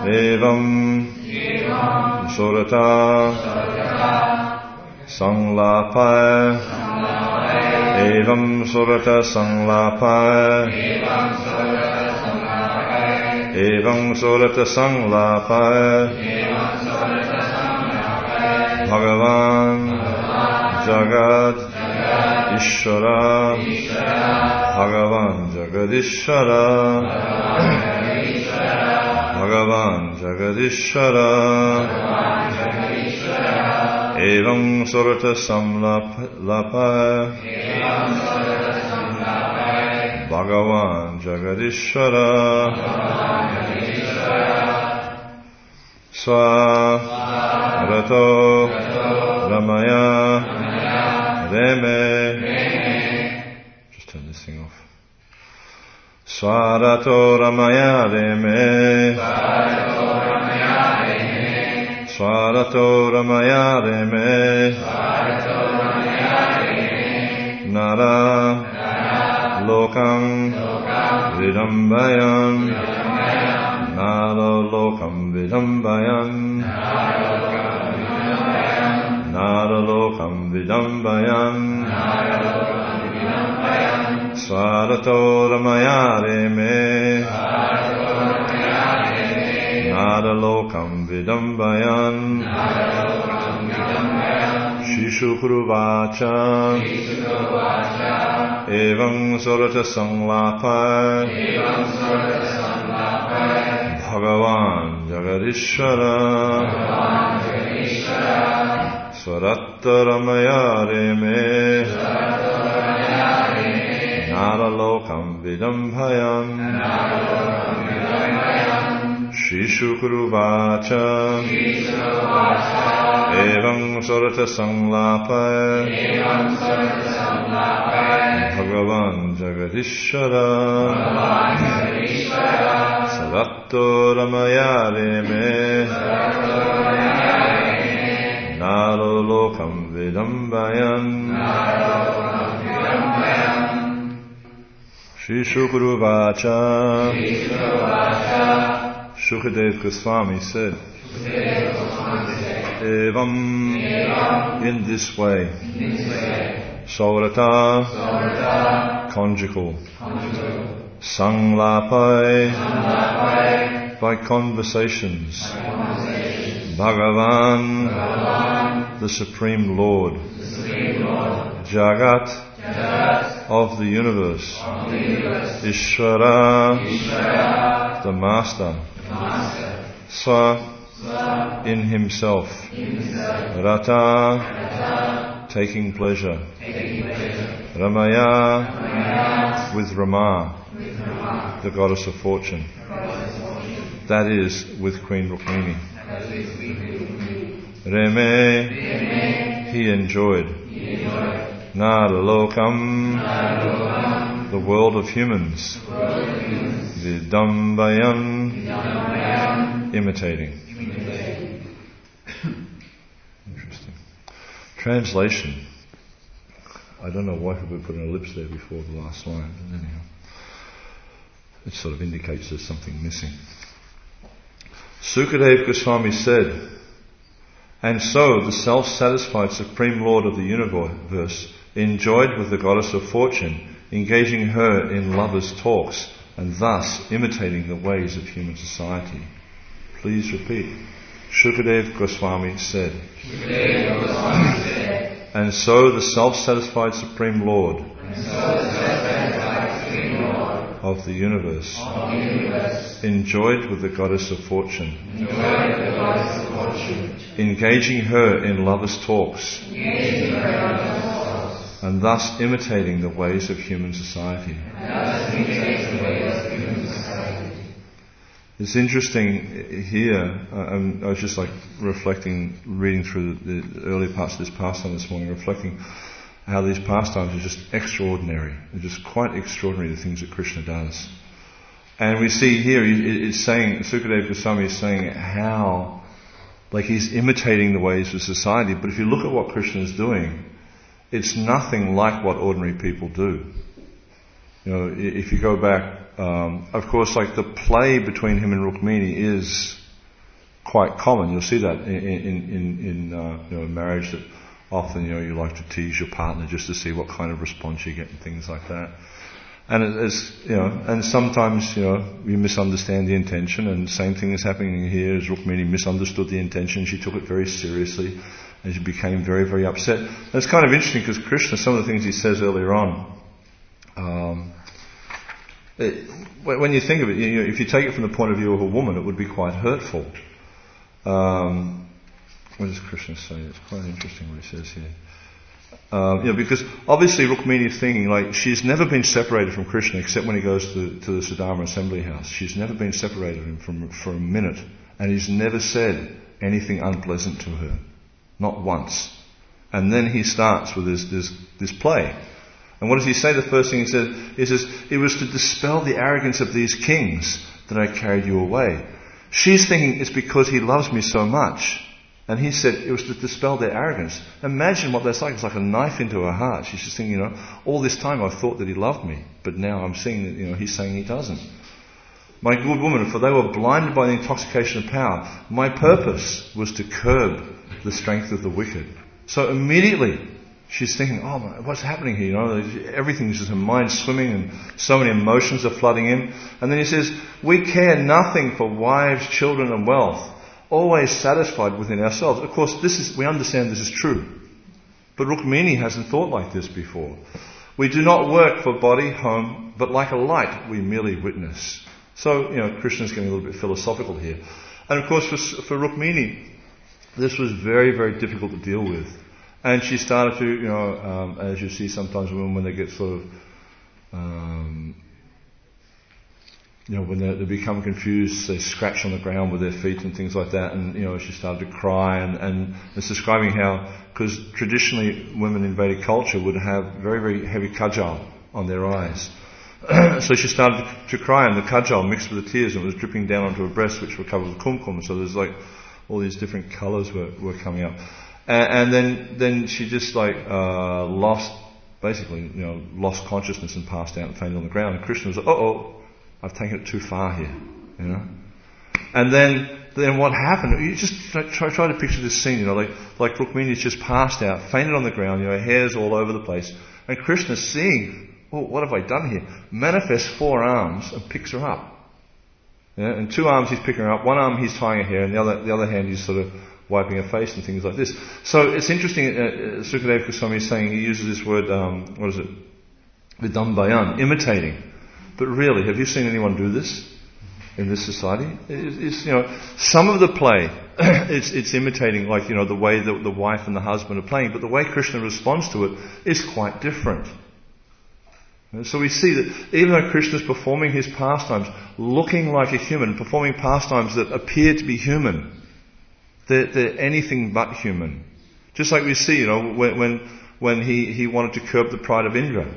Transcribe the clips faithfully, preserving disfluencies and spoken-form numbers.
Evam Surata Sanglapaya Evam Surata Sanglapaya Evam Surata Sanglapaya Bhagavan Jagat Ishvara Bhagavan Jagadishvara Bhagavan Jagadishvara Evam Surata Samlapaya Bhagavan Jagadishvara Swarato Ramaya Reme. Just turn this thing off. Swarato Ramaya Reme. Swarato Ramaya Reme. Nara Lokam Vidambayan. Nara Lokam Vidambayan. Nara Lokam Vidambayan. Swarato Ramaya Reme. Nara Lokam Vidambayan. Shishukuru Vacha Evam Surata Sanglapaya Bhagavan Jagadishvara Swaratta Ramaya Reme Nara Lokam Vidambayan Shishukuru Vacha Evam Surata Sanglapaya Bhagavan Jagadishvara Saratto Ramaya Reme Naro Lokam Vidambayan Shishukuru Vacha Shukadev Goswami said, Evam, in this way, Saurata, conjugal, Sanglapai, by conversations, Bhagavan, the Supreme Lord, Jagat, of the universe, Ishvara, the Master, Swa, in himself, Rata, taking pleasure, Ramaya, with Rama, the goddess of fortune, that is, with Queen Rukmini. Reme, he enjoyed, Naralokam, the world of humans, Vidambayan, imitating. Interesting. Translation. I don't know why we put an ellipse there before the last line, but anyhow, it sort of indicates there's something missing. Sukadeva Goswami said, and so the self-satisfied Supreme Lord of the universe enjoyed with the goddess of fortune, engaging her in lovers' talks, and thus imitating the ways of human society. Please repeat. Shukadev Goswami said, Shukadev Goswami said, and so the self-satisfied Supreme Lord, Supreme Lord of the universe, of the universe enjoyed with the goddess of fortune, enjoyed with the goddess of fortune engaging her in lovers' talks, engaging her in lovers' talks and thus imitating the ways of human society. It's interesting here, uh, I was just like reflecting, reading through the, the early parts of this pastime this morning, reflecting how these pastimes are just extraordinary. They're just quite extraordinary, the things that Krishna does. And we see here, it's saying, Sukadeva Goswami is saying how, like he's imitating the ways of society, but if you look at what Krishna is doing, it's nothing like what ordinary people do. You know, if you go back, Um, of course, like the play between him and Rukmini is quite common. You'll see that in in in, in uh, you know marriage, that often you know you like to tease your partner just to see what kind of response you get and things like that. And it, it's you know, and sometimes you know you misunderstand the intention, and the same thing is happening here. As Rukmini misunderstood the intention, she took it very seriously, and she became very very upset. And it's kind of interesting because Krishna, some of the things he says earlier on. Um, it, when you think of it, you know, if you take it from the point of view of a woman, it would be quite hurtful. Um, what does Krishna say? It's quite interesting what he says here. Um, you know, because obviously Rukmini is thinking like she's never been separated from Krishna except when he goes to, to the Sudama assembly house. She's never been separated from him for a minute, and he's never said anything unpleasant to her, not once. And then he starts with this this, this play. And what does he say? The first thing he says, he says, "It was to dispel the arrogance of these kings that I carried you away." She's thinking it's because he loves me so much. And he said it was to dispel their arrogance. Imagine what that's like. It's like a knife into her heart. She's just thinking, you know, all this time I thought that he loved me, but now I'm seeing that, you know, he's saying he doesn't. My good woman, for they were blinded by the intoxication of power. My purpose was to curb the strength of the wicked. So immediately she's thinking, oh, my, what's happening here? You know, everything's just her mind swimming and so many emotions are flooding in. And then he says, we care nothing for wives, children and wealth, always satisfied within ourselves. Of course, this is, we understand this is true. But Rukmini hasn't thought like this before. We do not work for body, home, but like a light we merely witness. So, you know, Krishna's getting a little bit philosophical here. And of course, for, for Rukmini, this was very, very difficult to deal with. And she started to, you know, um, as you see sometimes women when they get sort of, um, you know, when they, they become confused, they scratch on the ground with their feet and things like that. And, you know, she started to cry. And, and it's describing how, because traditionally women in Vedic culture would have very, very heavy kajal on their eyes. So she started to, to cry, and the kajal mixed with the tears, and it was dripping down onto her breasts, which were covered with kumkum. So there's like all these different colours were, were coming up. And, and then, then she just like, uh, lost, basically, you know, lost consciousness and passed out and fainted on the ground. And Krishna was like, uh-oh, I've taken it too far here, you know. And then, then what happened? You just try, try to picture this scene, you know, like, like Rukmini's just passed out, fainted on the ground, you know, hair's all over the place. And Krishna's seeing, oh, what have I done here? Manifests four arms and picks her up. Yeah? And two arms he's picking her up, one arm he's tying her hair, and the other, the other hand he's sort of wiping her face and things like this. So it's interesting, uh, Sukadeva Goswami is saying, he uses this word, um, what is it? Vidambayan, imitating. But really, have you seen anyone do this in this society? It's, you know, some of the play, it's, it's imitating, like, you know, the way that the wife and the husband are playing, but the way Krishna responds to it is quite different. And so we see that even though Krishna's performing his pastimes, looking like a human, performing pastimes that appear to be human, they're, they're anything but human. Just like we see, you know, when when, when he, he wanted to curb the pride of Indra.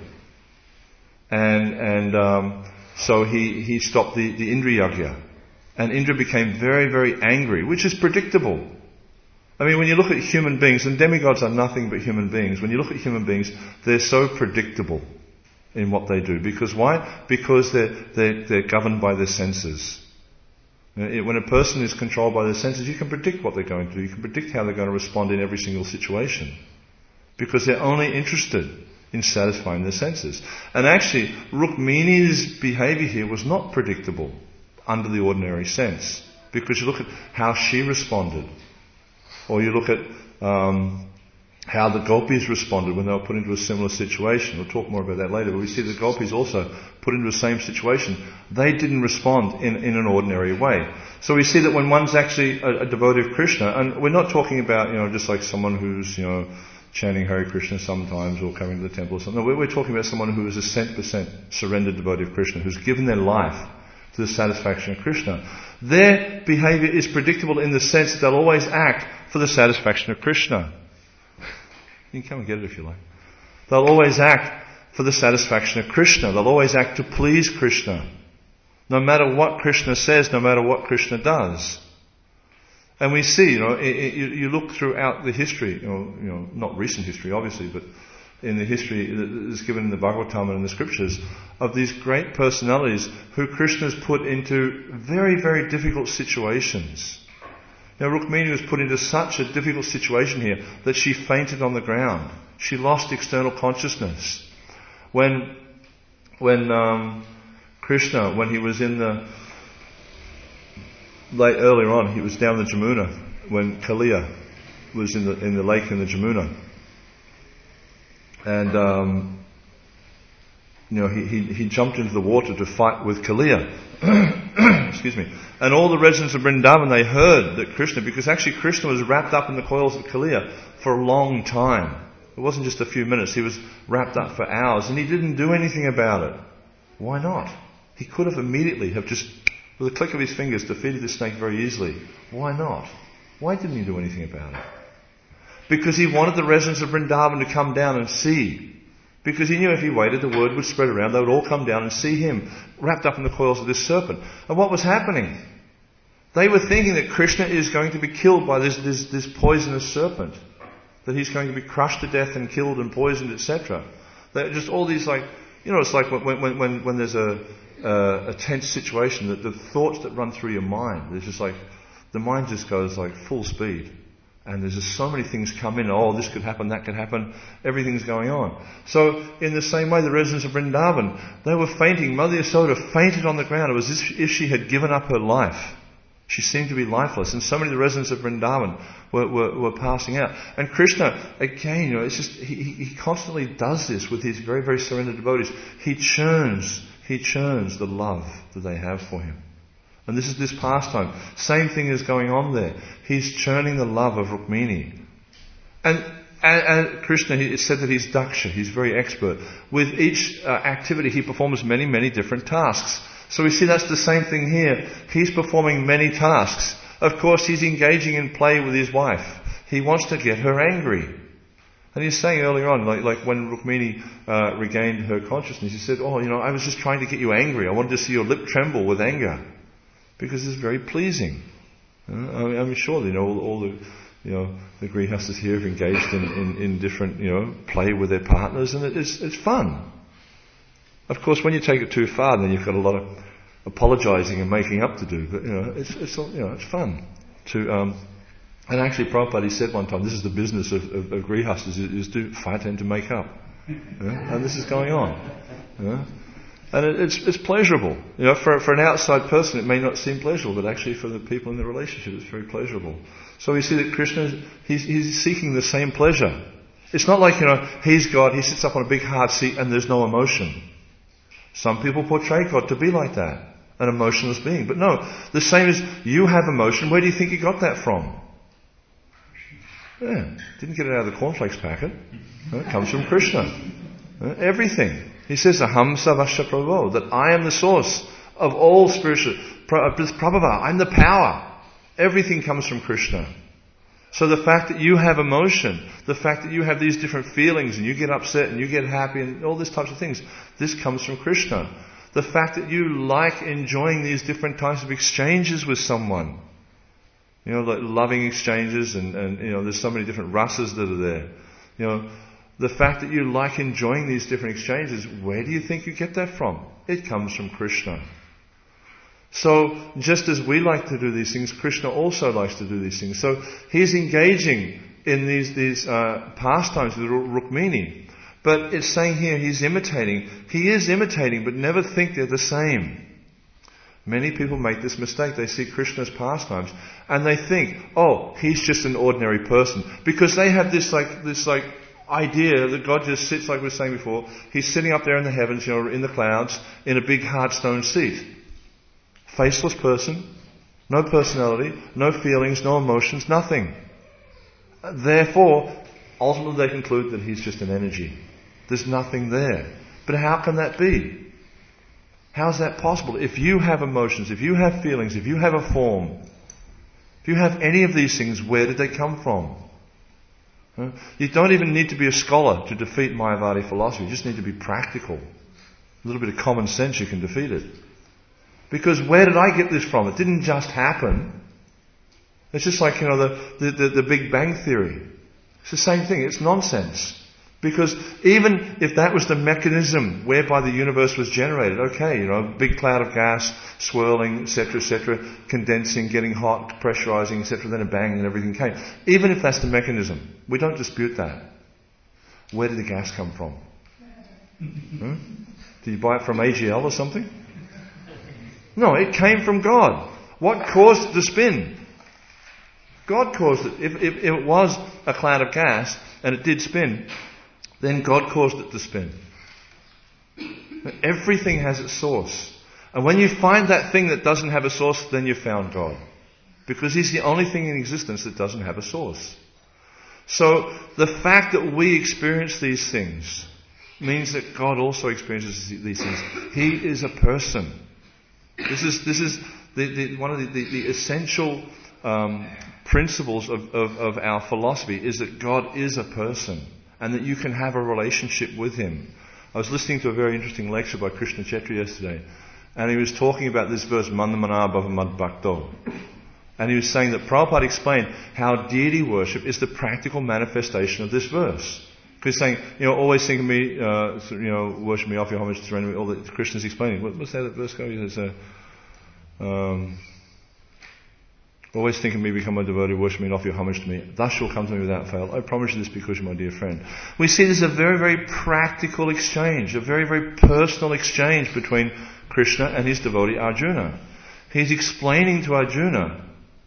And and um, so he, he stopped the, the Indra Yagya. And Indra became very, very angry, which is predictable. I mean, when you look at human beings, and demigods are nothing but human beings, when you look at human beings, they're so predictable in what they do. Because why? Because they're, they're, they're governed by their senses. When a person is controlled by their senses, you can predict what they're going to do. You can predict how they're going to respond in every single situation. Because they're only interested in satisfying their senses. And actually, Rukmini's behaviour here was not predictable under the ordinary sense. Because you look at how she responded. Or you look at um, how the gopis responded when they were put into a similar situation. We'll talk more about that later. But we see the gopis also put into the same situation. They didn't respond in, in an ordinary way. So we see that when one's actually a, a devotee of Krishna, and we're not talking about, you know, just like someone who's, you know, chanting Hare Krishna sometimes or coming to the temple or something. No, we're, we're talking about someone who is a cent percent surrendered devotee of Krishna, who's given their life to the satisfaction of Krishna. Their behaviour is predictable in the sense that they'll always act for the satisfaction of Krishna. You can come and get it if you like. They'll always act for the satisfaction of Krishna. They'll always act to please Krishna. No matter what Krishna says, no matter what Krishna does. And we see, you know, it, it, you look throughout the history, you know, you know, not recent history obviously, but in the history that is given in the Bhagavatam and in the scriptures, of these great personalities who Krishna's put into very, very difficult situations. Now Rukmini was put into such a difficult situation here that she fainted on the ground. She lost external consciousness. When, when um, Krishna, when he was in the, late, earlier on, he was down the Jamuna, when Kaliya was in the, in the lake in the Jamuna. And, um, you know, he, he, he jumped into the water to fight with Kaliya. Excuse me. And all the residents of Vrindavan, they heard that Krishna, because actually Krishna was wrapped up in the coils of Kaliya for a long time. It wasn't just a few minutes. He was wrapped up for hours and he didn't do anything about it. Why not? He could have immediately have just, with a click of his fingers, defeated the snake very easily. Why not? Why didn't he do anything about it? Because he wanted the residents of Vrindavan to come down and see. Because he knew if he waited, the word would spread around. They would all come down and see him wrapped up in the coils of this serpent. And what was happening? They were thinking that Krishna is going to be killed by this, this, this poisonous serpent. That he's going to be crushed to death and killed and poisoned, et cetera. That just all these like, you know, it's like when, when, when, when there's a, uh, a tense situation, that the thoughts that run through your mind, there's just like, the mind just goes like full speed. And there's just so many things come in. Oh, this could happen, that could happen. Everything's going on. So, in the same way, the residents of Vrindavan, they were fainting. Mother Yasoda fainted on the ground. It was as if she had given up her life. She seemed to be lifeless. And so many of the residents of Vrindavan were, were, were passing out. And Krishna, again, you know, it's just, he, he constantly does this with his very, very surrendered devotees. He churns, he churns the love that they have for him. And this is this pastime. Same thing is going on there. He's churning the love of Rukmini. And, and, and Krishna, it said that he's Daksha, he's very expert. With each uh, activity he performs many, many different tasks. So we see that's the same thing here. He's performing many tasks. Of course, he's engaging in play with his wife. He wants to get her angry. And he's saying earlier on, like, like when Rukmini uh, regained her consciousness, he said, oh, you know, I was just trying to get you angry. I wanted to see your lip tremble with anger. Because it's very pleasing. Uh, I mean, I'm sure, you know, all, all the, you know, the grihastas here have engaged in, in, in different, you know, play with their partners, and it is, it's fun. Of course, when you take it too far, then you've got a lot of apologising and making up to do. But you know, it's, it's, you know, it's fun to. Um, and actually, Prabhupada, he said one time, this is the business of, of, of grihastas, is, is to fight and to make up. Yeah? And this is going on. Yeah? And it, it's, it's pleasurable. You know, for, for an outside person it may not seem pleasurable, but actually for the people in the relationship it's very pleasurable. So we see that Krishna, he's, he's seeking the same pleasure. It's not like, you know, he's God, he sits up on a big hard seat and there's no emotion. Some people portray God to be like that, an emotionless being. But no, the same as you have emotion. Where do you think you got that from? Yeah, didn't get it out of the cornflakes packet. It comes from Krishna. Everything. He says, Aham Savasya Prabhu, that I am the source of all spiritual. Prabhupada, I'm the power. Everything comes from Krishna. So the fact that you have emotion, the fact that you have these different feelings and you get upset and you get happy and all these types of things, this comes from Krishna. The fact that you like enjoying these different types of exchanges with someone, you know, like loving exchanges, and, and you know, there's so many different rasas that are there. You know, the fact that you like enjoying these different exchanges, where do you think you get that from? It comes from Krishna. So, just as we like to do these things, Krishna also likes to do these things. So, he's engaging in these, these uh, pastimes with Rukmini. But it's saying here he's imitating. He is imitating, but never think they're the same. Many people make this mistake. They see Krishna's pastimes and they think, oh, he's just an ordinary person. Because they have this like, this like, idea that God just sits, like we were saying before, he's sitting up there in the heavens, you know, in the clouds, in a big hard stone seat. Faceless person, no personality, no feelings, no emotions, nothing. Therefore, ultimately they conclude that he's just an energy. There's nothing there. But how can that be? How is that possible? If you have emotions, if you have feelings, if you have a form, if you have any of these things, where did they come from? You don't even need to be a scholar to defeat Mayavadi philosophy. You just need to be practical. A little bit of common sense, you can defeat it. Because where did I get this from? It didn't just happen. It's just like, you know, the, the, the, the Big Bang Theory. It's the same thing. It's nonsense. Because even if that was the mechanism whereby the universe was generated, okay, you know, big cloud of gas, swirling, et cetera, et cetera, condensing, getting hot, pressurizing, et cetera, then a bang and everything came. Even if that's the mechanism, we don't dispute that. Where did the gas come from? Hmm? Did you buy it from A G L or something? No, it came from God. What caused it to spin? God caused it. If, if, if it was a cloud of gas and it did spin, then God caused it to spin. Everything has its source. And when you find that thing that doesn't have a source, then you've found God. Because He's the only thing in existence that doesn't have a source. So the fact that we experience these things means that God also experiences these things. He is a person. This is this is the, the, one of the, the, the essential um, principles of, of, of our philosophy is that God is a person and that you can have a relationship with Him. I was listening to a very interesting lecture by Krishna Chetri yesterday, and he was talking about this verse, Mandamana Bhava Mad Bhakto. And he was saying that Prabhupada explained how deity worship is the practical manifestation of this verse. Because he's saying, you know, always think of me, uh, you know, worship me, offer your homage, surrender me, all that Krishna's explaining. What, what's that verse go? He says, uh, um, always think of me, become my devotee, worship me and offer your homage to me. Thus you'll come to me without fail. I promise you this because you're my dear friend. We see this as a very, very practical exchange, a very, very personal exchange between Krishna and his devotee Arjuna. He's explaining to Arjuna,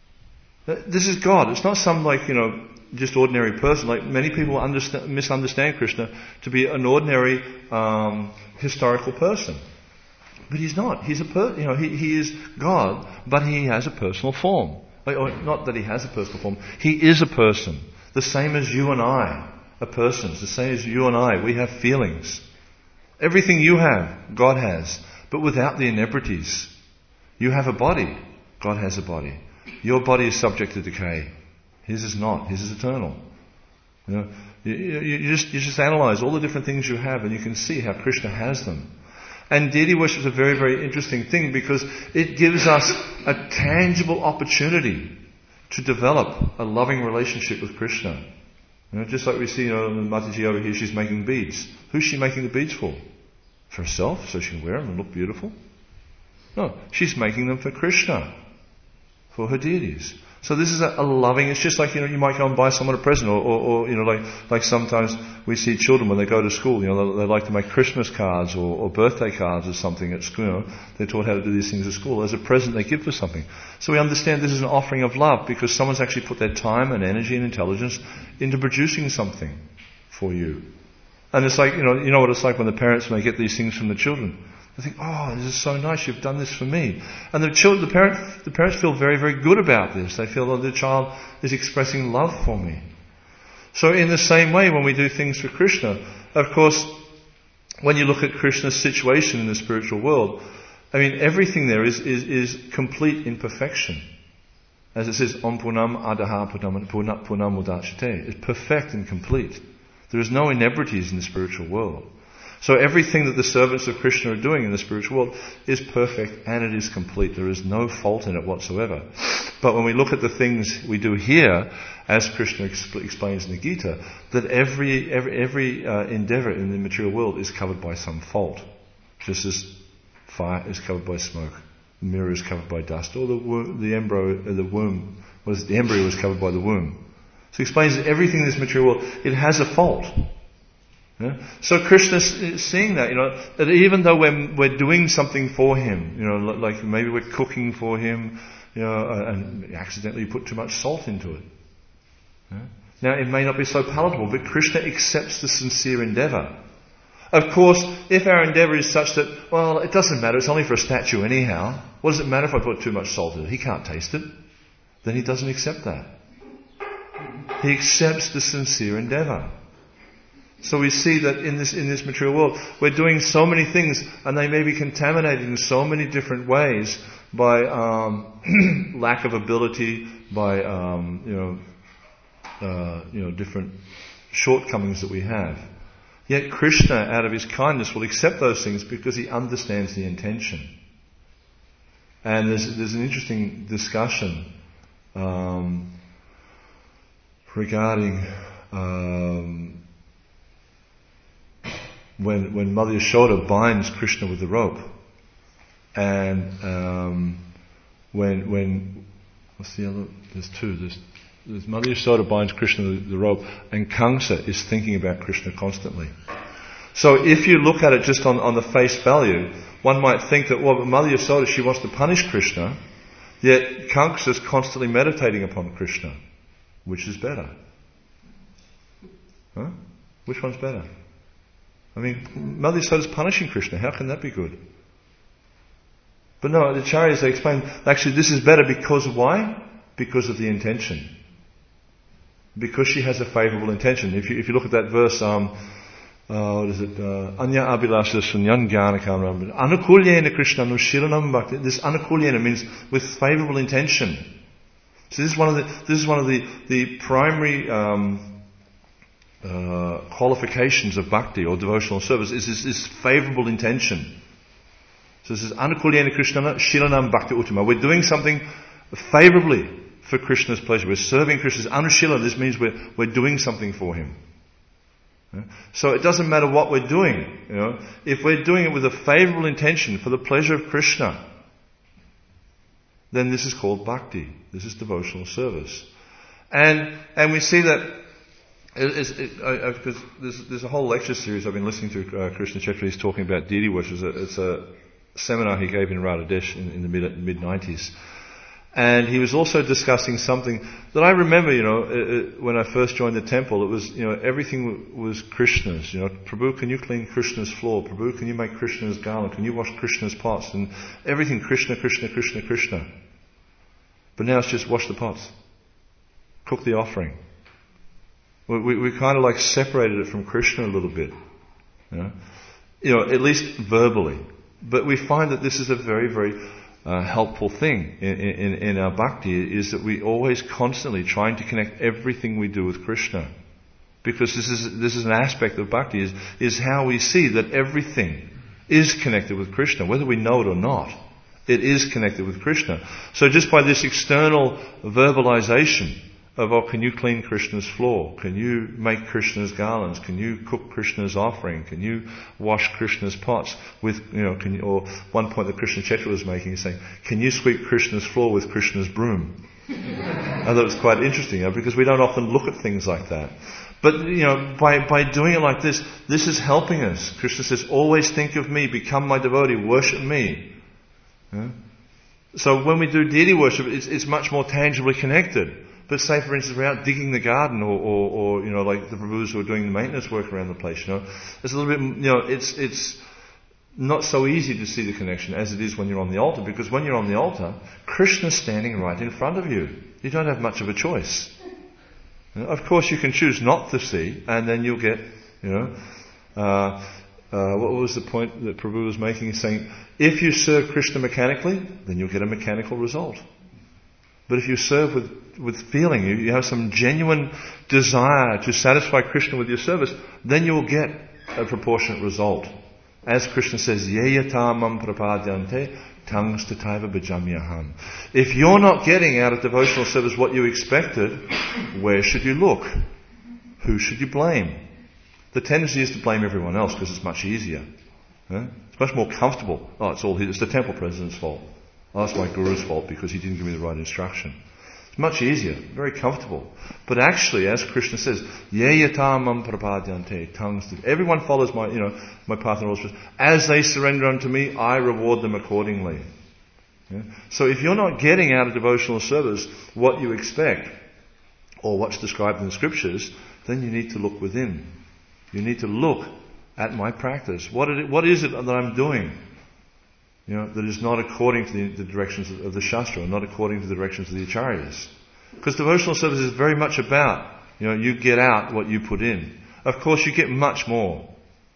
this is God. It's not some like, you know, just ordinary person. Like many people understand, misunderstand Krishna to be an ordinary um, historical person. But he's not. He's a per, you know, he, he is God, but he has a personal form. Like, or not that he has a personal form. He is a person. The same as you and I are persons. The same as you and I. We have feelings. Everything you have, God has. But without the inebrities. You have a body. God has a body. Your body is subject to decay. His is not. His is eternal. You know, you, you, you just you just analyze all the different things you have, and you can see how Krishna has them. And deity worship is a very, very interesting thing because it gives us a tangible opportunity to develop a loving relationship with Krishna. You know, just like we see, you know, Mataji over here, she's making beads. Who's she making the beads for? For herself, so she can wear them and look beautiful? No, she's making them for Krishna, for her deities. So this is a, a loving, it's just like, you know, you might go and buy someone a present, or, or, or you know, like like sometimes we see children when they go to school, you know, they, they like to make Christmas cards or, or birthday cards or something at school, you know, they're taught how to do these things at school. As a present they give for something. So we understand this is an offering of love because someone's actually put their time and energy and intelligence into producing something for you. And it's like, you know, you know what it's like when the parents, when they get these things from the children, they think, oh, this is so nice, you've done this for me. And the children, the parents, the parents feel very, very good about this. They feel that the child is expressing love for me. So in the same way, when we do things for Krishna, of course, when you look at Krishna's situation in the spiritual world, I mean, everything there is, is, is complete in perfection. As it says, Om Punam Adaha Punam Punam Udachate. It's perfect and complete. There is no inebrities in the spiritual world. So everything that the servants of Krishna are doing in the spiritual world is perfect and it is complete. There is no fault in it whatsoever. But when we look at the things we do here, as Krishna exp- explains in the Gita, that every every, every uh, endeavor in the material world is covered by some fault. Just as fire is covered by smoke, the mirror is covered by dust, or the wo- the embryo, uh, the womb was the embryo was covered by the womb. So he explains that everything in this material world, it has a fault. Yeah? So Krishna is seeing that, you know, that even though we're, we're doing something for him, you know, like maybe we're cooking for him, you know, and accidentally put too much salt into it. Yeah? Now it may not be so palatable, but Krishna accepts the sincere endeavour. Of course, if our endeavour is such that, well, it doesn't matter, it's only for a statue anyhow, what does it matter if I put too much salt in it? He can't taste it. Then he doesn't accept that. He accepts the sincere endeavour. So we see that in this in this material world, we're doing so many things, and they may be contaminated in so many different ways by um, lack of ability, by um, you know, uh, you know, different shortcomings that we have. Yet Krishna, out of his kindness, will accept those things because he understands the intention. And there's there's an interesting discussion um, regarding. Um, when when Mother Yashoda binds Krishna with the rope, and um, when when what's the other? There's two. There's, there's Mother Yashoda binds Krishna with the rope, and Kamsa is thinking about Krishna constantly. So if you look at it just on, on the face value, one might think that, well, Mother Yashoda, she wants to punish Krishna, yet Kamsa is constantly meditating upon Krishna. Which is better? Huh? Which one's better? I mean, Mother Yashoda is punishing Krishna. How can that be good? But no, the Acharyas, they explain, actually this is better because why? Because of the intention. Because she has a favourable intention. If you, if you look at that verse, um, uh, what is it? Anya abhilasha sunyan jnana kamram. Anukulyena Krishna nushilanam bhakti. This anukulyena means with favourable intention. So this is one of the, this is one of the, the primary, um, uh, qualifications of bhakti or devotional service is this, this favourable intention. So this is anukulyena Krishna shilanam bhakti uttama. We're doing something favourably for Krishna's pleasure. We're serving Krishna's anushila. This means we're, we're doing something for him. So it doesn't matter what we're doing, you know. If we're doing it with a favourable intention for the pleasure of Krishna, then this is called bhakti. This is devotional service. And and we see that, it, it, I, I, because there's, there's a whole lecture series I've been listening to, uh, Krishna Chetri. He's talking about deity worship. It's a, it's a seminar he gave in Radhadesh in, in the mid, mid-nineties. And he was also discussing something that I remember, you know, uh, when I first joined the temple, it was, you know, everything was Krishna's. You know, Prabhu, can you clean Krishna's floor? Prabhu, can you make Krishna's garland? Can you wash Krishna's pots? And everything Krishna, Krishna, Krishna, Krishna. But now it's just wash the pots. Cook the offering. We, we, we kind of like separated it from Krishna a little bit. You know, you know, at least verbally. But we find that this is a very, very Uh, helpful thing in, in, in our bhakti, is that we always constantly trying to connect everything we do with Krishna, because this is this is an aspect of bhakti, is is how we see that everything is connected with Krishna, whether we know it or not. It is connected with Krishna. So just by this external verbalization of, oh, can you clean Krishna's floor? Can you make Krishna's garlands? Can you cook Krishna's offering? Can you wash Krishna's pots with, you know, can you, or one point that Krishna Chetra was making, is saying, can you sweep Krishna's floor with Krishna's broom? I thought it was quite interesting, you know, because we don't often look at things like that. But, you know, by, by doing it like this, this is helping us. Krishna says, always think of me, become my devotee, worship me. Yeah? So when we do deity worship, it's, it's much more tangibly connected. But say, for instance, we're out digging the garden, or, or, or, you know, like the Prabhus who are doing the maintenance work around the place, you know, it's a little bit, you know, it's, it's not so easy to see the connection as it is when you're on the altar, because when you're on the altar, Krishna's standing right in front of you. You don't have much of a choice. You know, of course you can choose not to see, and then you'll get, you know, uh, uh, what was the point that Prabhu was making? He's saying, if you serve Krishna mechanically, then you'll get a mechanical result. But if you serve with, with feeling, you, you have some genuine desire to satisfy Krishna with your service, then you will get a proportionate result. As Krishna says, Yeyata mam prapadyante tangs tataiva bhajamyaham. If you're not getting out of devotional service what you expected, where should you look? Who should you blame? The tendency is to blame everyone else because it's much easier. Huh? It's much more comfortable. Oh, it's all his, it's the temple president's fault. Oh, it's my guru's fault because he didn't give me the right instruction. It's much easier, very comfortable. But actually, as Krishna says, Yeyatamam prapadyante tangs. Everyone follows my, you know, my path and rules. As they surrender unto me, I reward them accordingly. Yeah? So if you're not getting out of devotional service what you expect, or what's described in the scriptures, then you need to look within. You need to look at my practice. What is it, what is it that I'm doing? You know, that is not according to the, the directions of, of the Shastra, or not according to the directions of the Acharyas. Because devotional service is very much about, you know, you get out what you put in. Of course, you get much more.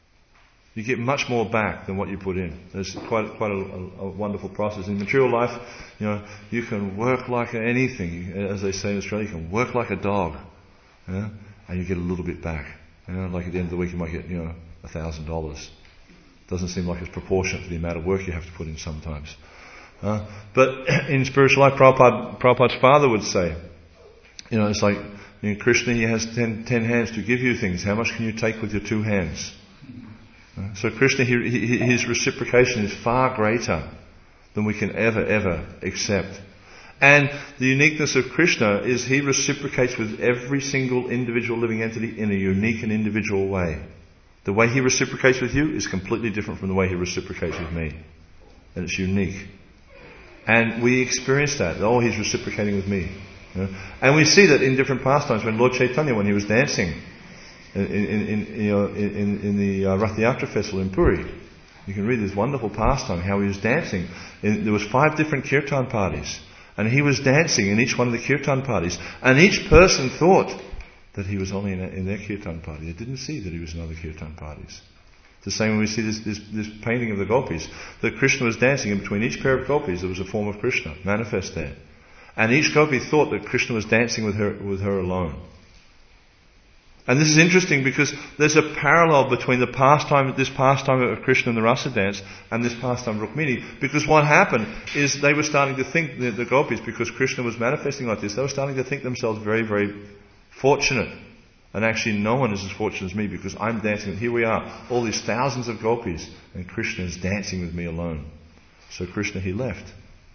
You get much more back than what you put in. It's quite quite a, a, a wonderful process. In material life, you know, you can work like anything. As they say in Australia, you can work like a dog, yeah? And you get a little bit back. You know, like at the end of the week, you might get, you know, a thousand dollars. Doesn't seem like it's proportionate to the amount of work you have to put in sometimes. Uh, but in spiritual life, Prabhupada, Prabhupada's father would say, you know, it's like, you know, Krishna, he has ten, ten hands to give you things. How much can you take with your two hands? So Krishna, he, he, his reciprocation is far greater than we can ever, ever accept. And the uniqueness of Krishna is he reciprocates with every single individual living entity in a unique and individual way. The way he reciprocates with you is completely different from the way he reciprocates with me. And it's unique. And we experience that. Oh, he's reciprocating with me. You know? And we see that in different pastimes. When Lord Chaitanya, when he was dancing in, in, in, you know, in, in the uh, Rath Yatra festival in Puri, you can read this wonderful pastime, how he was dancing. In, there was five different kirtan parties. And he was dancing in each one of the kirtan parties. And each person thought that he was only in, a, in their kirtan party. They didn't see that he was in other kirtan parties. It's the same when we see this, this, this painting of the gopis. That Krishna was dancing, and between each pair of gopis there was a form of Krishna manifest there. And each gopi thought that Krishna was dancing with her, with her alone. And this is interesting because there's a parallel between the pastime, this pastime of Krishna and the Rasa dance and this pastime of Rukmini. Because what happened is they were starting to think, the, the gopis, because Krishna was manifesting like this, they were starting to think themselves very, very fortunate. And actually no one is as fortunate as me because I'm dancing. Here we are, all these thousands of gopis, and Krishna is dancing with me alone. So Krishna, he left.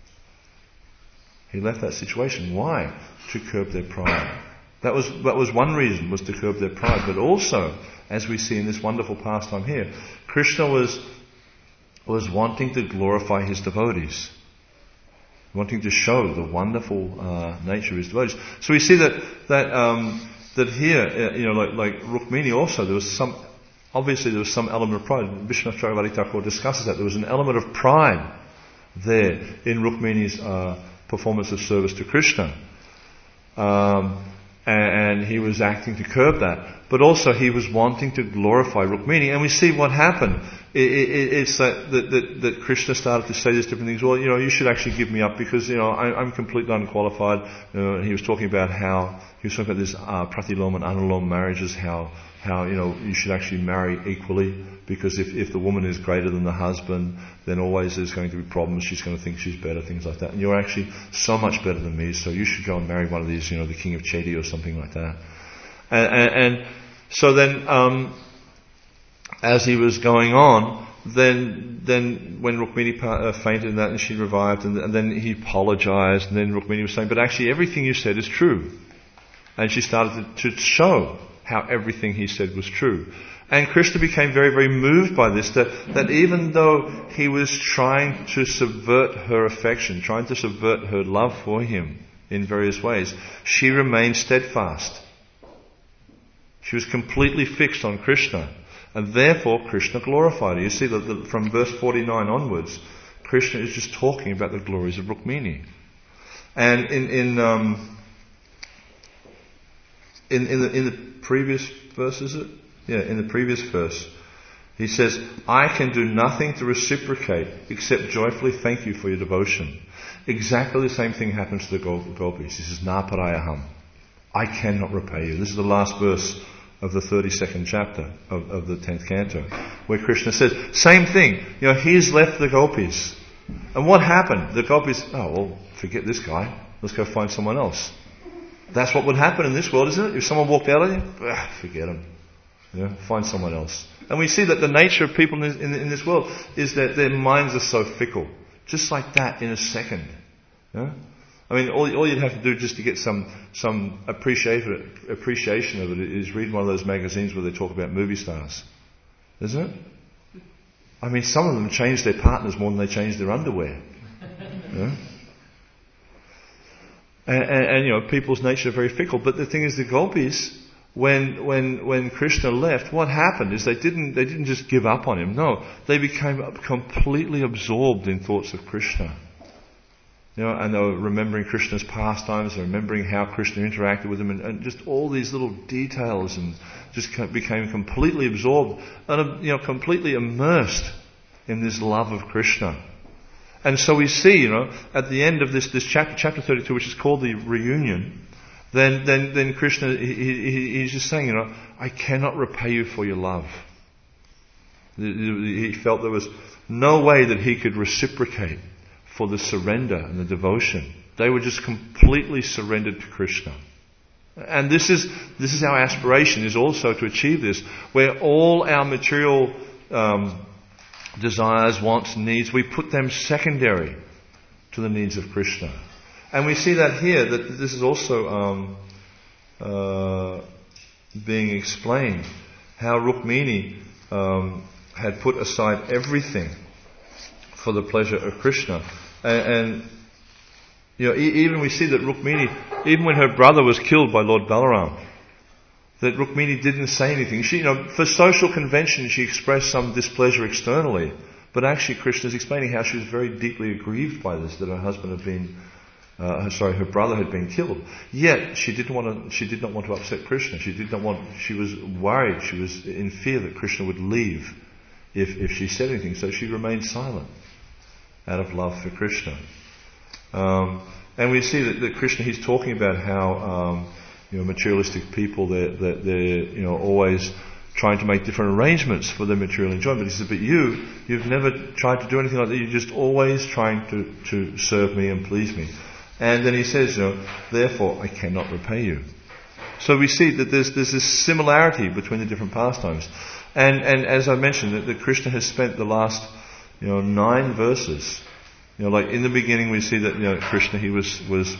He left that situation. Why? To curb their pride. That was that was one reason, was to curb their pride. But also, as we see in this wonderful pastime here, Krishna was was wanting to glorify his devotees, wanting to show the wonderful uh, nature of his devotees. So we see that that um, that here, uh, you know, like, like Rukmini also, there was some, obviously there was some element of pride. Vishwanath Chakravarti Thakur discusses that there was an element of pride there in Rukmini's uh, performance of service to Krishna. Um, And he was acting to curb that. But also he was wanting to glorify Rukmini. And we see what happened. It, it, it's that, that, that, that Krishna started to say these different things. Well, you know, you should actually give me up because, you know, I, I'm completely unqualified. You know, and he was talking about how, he was talking about this uh, pratilom and anulom marriages, how, how, you know, you should actually marry equally. Because if, if the woman is greater than the husband, then always there's going to be problems. She's going to think she's better, things like that. And you're actually so much better than me, so you should go and marry one of these, you know, the king of Chedi or something like that. And, and, and so then, um, as he was going on, then then when Rukmini uh, fainted and that, and she revived, and, and then he apologized, and then Rukmini was saying, but actually everything you said is true. And she started to, to show how everything he said was true. And Krishna became very, very moved by this, that, that even though he was trying to subvert her affection, trying to subvert her love for him in various ways, she remained steadfast. She was completely fixed on Krishna. And therefore Krishna glorified her. You see that the, from verse forty-nine onwards, Krishna is just talking about the glories of Rukmini. And in in um, in, in, the, in the previous verse, is it? Yeah, in the previous verse, he says, I can do nothing to reciprocate except joyfully thank you for your devotion. Exactly the same thing happens to the gopis. He says, Na parayaham. I cannot repay you. This is the last verse of the thirty-second chapter of, of the tenth canto, where Krishna says, same thing. You know, he's left the gopis. And what happened? The gopis, oh, well, forget this guy. Let's go find someone else. That's what would happen in this world, isn't it? If someone walked out of you, ah, forget him. Yeah, find someone else. And we see that the nature of people in this, in, in this world is that their minds are so fickle. Just like that in a second. Yeah? I mean, all, all you'd have to do just to get some some appreciation appreciation of it is read one of those magazines where they talk about movie stars. Isn't it? I mean, some of them change their partners more than they change their underwear. Yeah? And, and, and, you know, people's nature are very fickle. But the thing is, the gopis, When when when Krishna left, what happened is they didn't they didn't just give up on him. No, they became completely absorbed in thoughts of Krishna. You know, and they were remembering Krishna's pastimes, remembering how Krishna interacted with them, and, and just all these little details, and just became completely absorbed and, you know, completely immersed in this love of Krishna. And so we see, you know, at the end of this this chapter, chapter thirty-two, which is called the reunion. Then, then, then Krishna, he, he, he's just saying, you know, I cannot repay you for your love. He felt there was no way that he could reciprocate for the surrender and the devotion. They were just completely surrendered to Krishna. And this is, this is our aspiration, is also to achieve this, where all our material um, desires, wants, needs, we put them secondary to the needs of Krishna. And we see that here, that this is also um, uh, being explained, how Rukmini um, had put aside everything for the pleasure of Krishna. And, and you know, e- even we see that Rukmini, even when her brother was killed by Lord Balaram, that Rukmini didn't say anything. She, you know, for social convention, she expressed some displeasure externally, but actually Krishna's explaining how she was very deeply aggrieved by this, that her husband had been, uh, sorry, her brother had been killed. Yet she didn't want to. She did not want to upset Krishna. She did not want. She was worried. She was in fear that Krishna would leave if if she said anything. So she remained silent out of love for Krishna. Um, and we see that, that Krishna, he's talking about how. Um, You know, materialistic people, they're, they're, they're, you know, always trying to make different arrangements for their material enjoyment. But he says, but you, you've never tried to do anything like that. You're just always trying to, to serve me and please me. And then he says, you know, therefore I cannot repay you. So we see that there's, there's this similarity between the different pastimes. And, and as I mentioned, that, that Krishna has spent the last, you know, nine verses. You know, like in the beginning we see that, you know, Krishna, he was, was,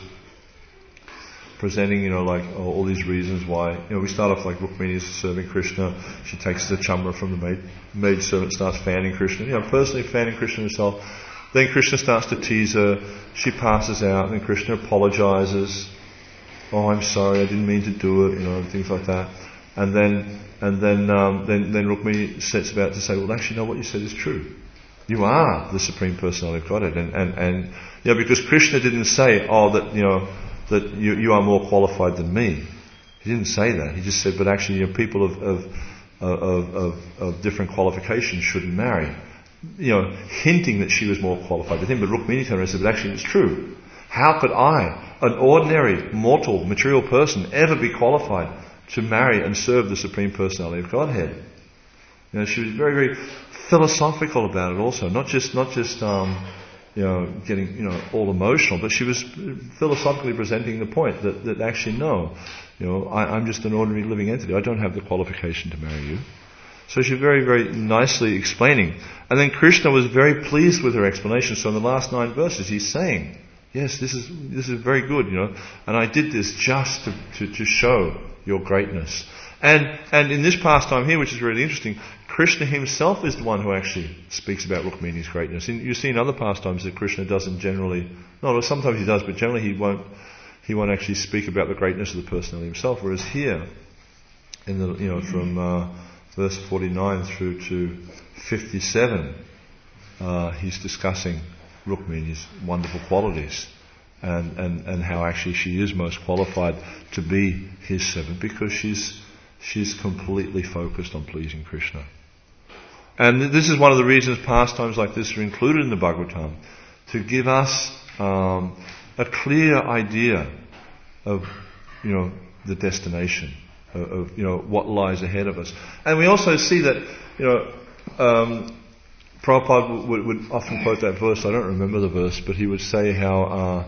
presenting, you know, like oh, all these reasons why, you know, we start off like Rukmini is serving Krishna. She takes the chamra from the maid, maid servant, starts fanning Krishna, you know, personally fanning Krishna herself. Then Krishna starts to tease her. She passes out, and then Krishna apologizes. Oh, I'm sorry, I didn't mean to do it, you know, and things like that. And then, and then, um, then, then Rukmini sets about to say, well, actually, no, what you said is true. You are the Supreme Personality of Godhead, and and and you know, because Krishna didn't say, oh, that you know. that you, you are more qualified than me. He didn't say that. He just said, but actually, you know, people of, of, of, of, of different qualifications shouldn't marry. You know, hinting that she was more qualified than him. But Rukmini turned around and said, but actually it's true. How could I, an ordinary, mortal, material person, ever be qualified to marry and serve the Supreme Personality of Godhead? You know, she was very, very philosophical about it also. Not just, not just, um, you know, getting, you know, all emotional, but she was philosophically presenting the point that, that actually no, you know, I, I'm just an ordinary living entity. I don't have the qualification to marry you. So she's very, very nicely explaining. And then Krishna was very pleased with her explanation. So in the last nine verses, he's saying, yes, this is this is very good, you know, and I did this just to, to, to show your greatness. And and in this pastime here, which is really interesting, Krishna himself is the one who actually speaks about Rukmini's greatness. In, you see in other pastimes that Krishna doesn't generally, no, sometimes he does, but generally he won't he won't actually speak about the greatness of the personality himself. Whereas here, in the you know from uh, verse forty-nine through to fifty-seven, uh, he's discussing Rukmini's wonderful qualities and, and, and how actually she is most qualified to be his servant because she's she's completely focused on pleasing Krishna. And this is one of the reasons pastimes like this are included in the Bhagavatam, to give us um, a clear idea of, you know, the destination, of, of, you know, what lies ahead of us. And we also see that, you know, um, Prabhupada would, would often quote that verse. I don't remember the verse, but he would say how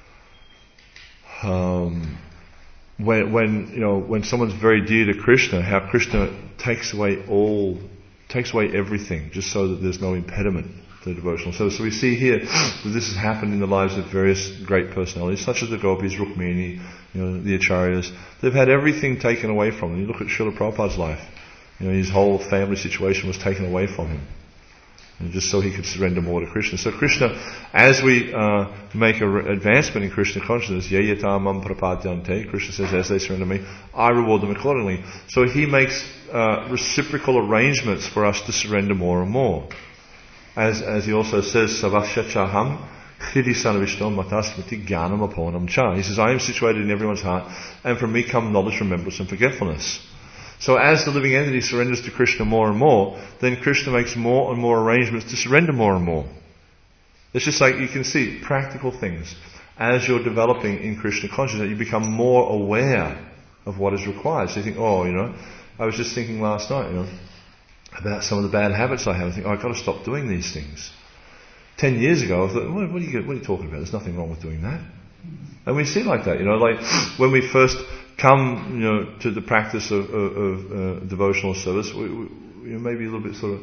uh, um, when, when you know when someone's very dear to Krishna, how Krishna takes away all, takes away everything, just so that there's no impediment to the devotional service. So we see here that this has happened in the lives of various great personalities, such as the Gopis, Rukmini, you know, the Acharyas. They've had everything taken away from them. You look at Srila Prabhupada's life. You know, his whole family situation was taken away from him, and just so he could surrender more to Krishna. So Krishna, as we uh, make an re- advancement in Krishna consciousness, ye yata mam prapadyante, Krishna says, as they surrender me, I reward them accordingly. So he makes uh, reciprocal arrangements for us to surrender more and more. As as he also says, savasya chaham khidi sanavishtam matasmati jnanam aponam cha. He says, I am situated in everyone's heart, and from me come knowledge, remembrance and forgetfulness. So as the living entity surrenders to Krishna more and more, then Krishna makes more and more arrangements to surrender more and more. It's just like you can see practical things. As you're developing in Krishna consciousness, you become more aware of what is required. So you think, oh, you know, I was just thinking last night, you know, about some of the bad habits I have. I think, oh, I've got to stop doing these things. Ten years ago, I thought, what, what, are you, what are you talking about? There's nothing wrong with doing that. And we see like that, you know, like when we first come, you know, to the practice of, of, of uh, devotional service, we, we, we may be a little bit sort of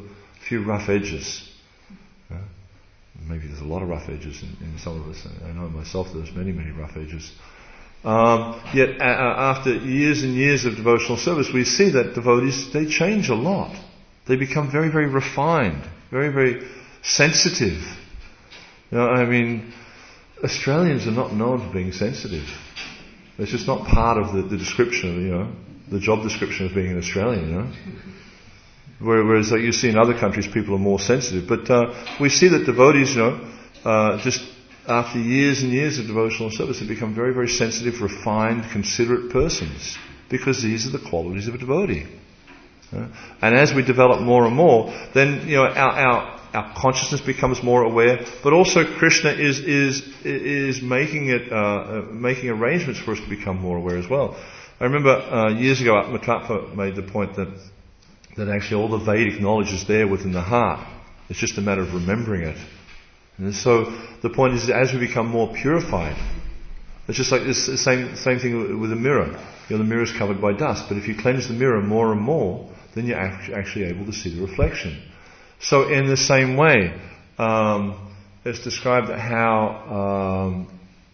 a few rough edges. Uh, maybe there's a lot of rough edges in, in some of us. I know myself there's many, many rough edges. Um, yet uh, after years and years of devotional service, we see that devotees, they change a lot. They become very, very refined, very, very sensitive. You know, I mean, Australians are not known for being sensitive. It's just not part of the, the description, you know, the job description of being an Australian, you know. Whereas like you see in other countries, people are more sensitive. But uh, we see that devotees, you know, uh, just after years and years of devotional service, have become very, very sensitive, refined, considerate persons. Because these are the qualities of a devotee. Uh, and as we develop more and more, then, you know, our, our Our consciousness becomes more aware, but also Krishna is is is making it uh, uh, making arrangements for us to become more aware as well. I remember uh, years ago, Atmatattva made the point that that actually all the Vedic knowledge is there within the heart. It's just a matter of remembering it. And so the point is, that as we become more purified, it's just like this the same same thing with a mirror. You know, the mirror is covered by dust, but if you cleanse the mirror more and more, then you're actually able to see the reflection. So in the same way, um, it's described how um,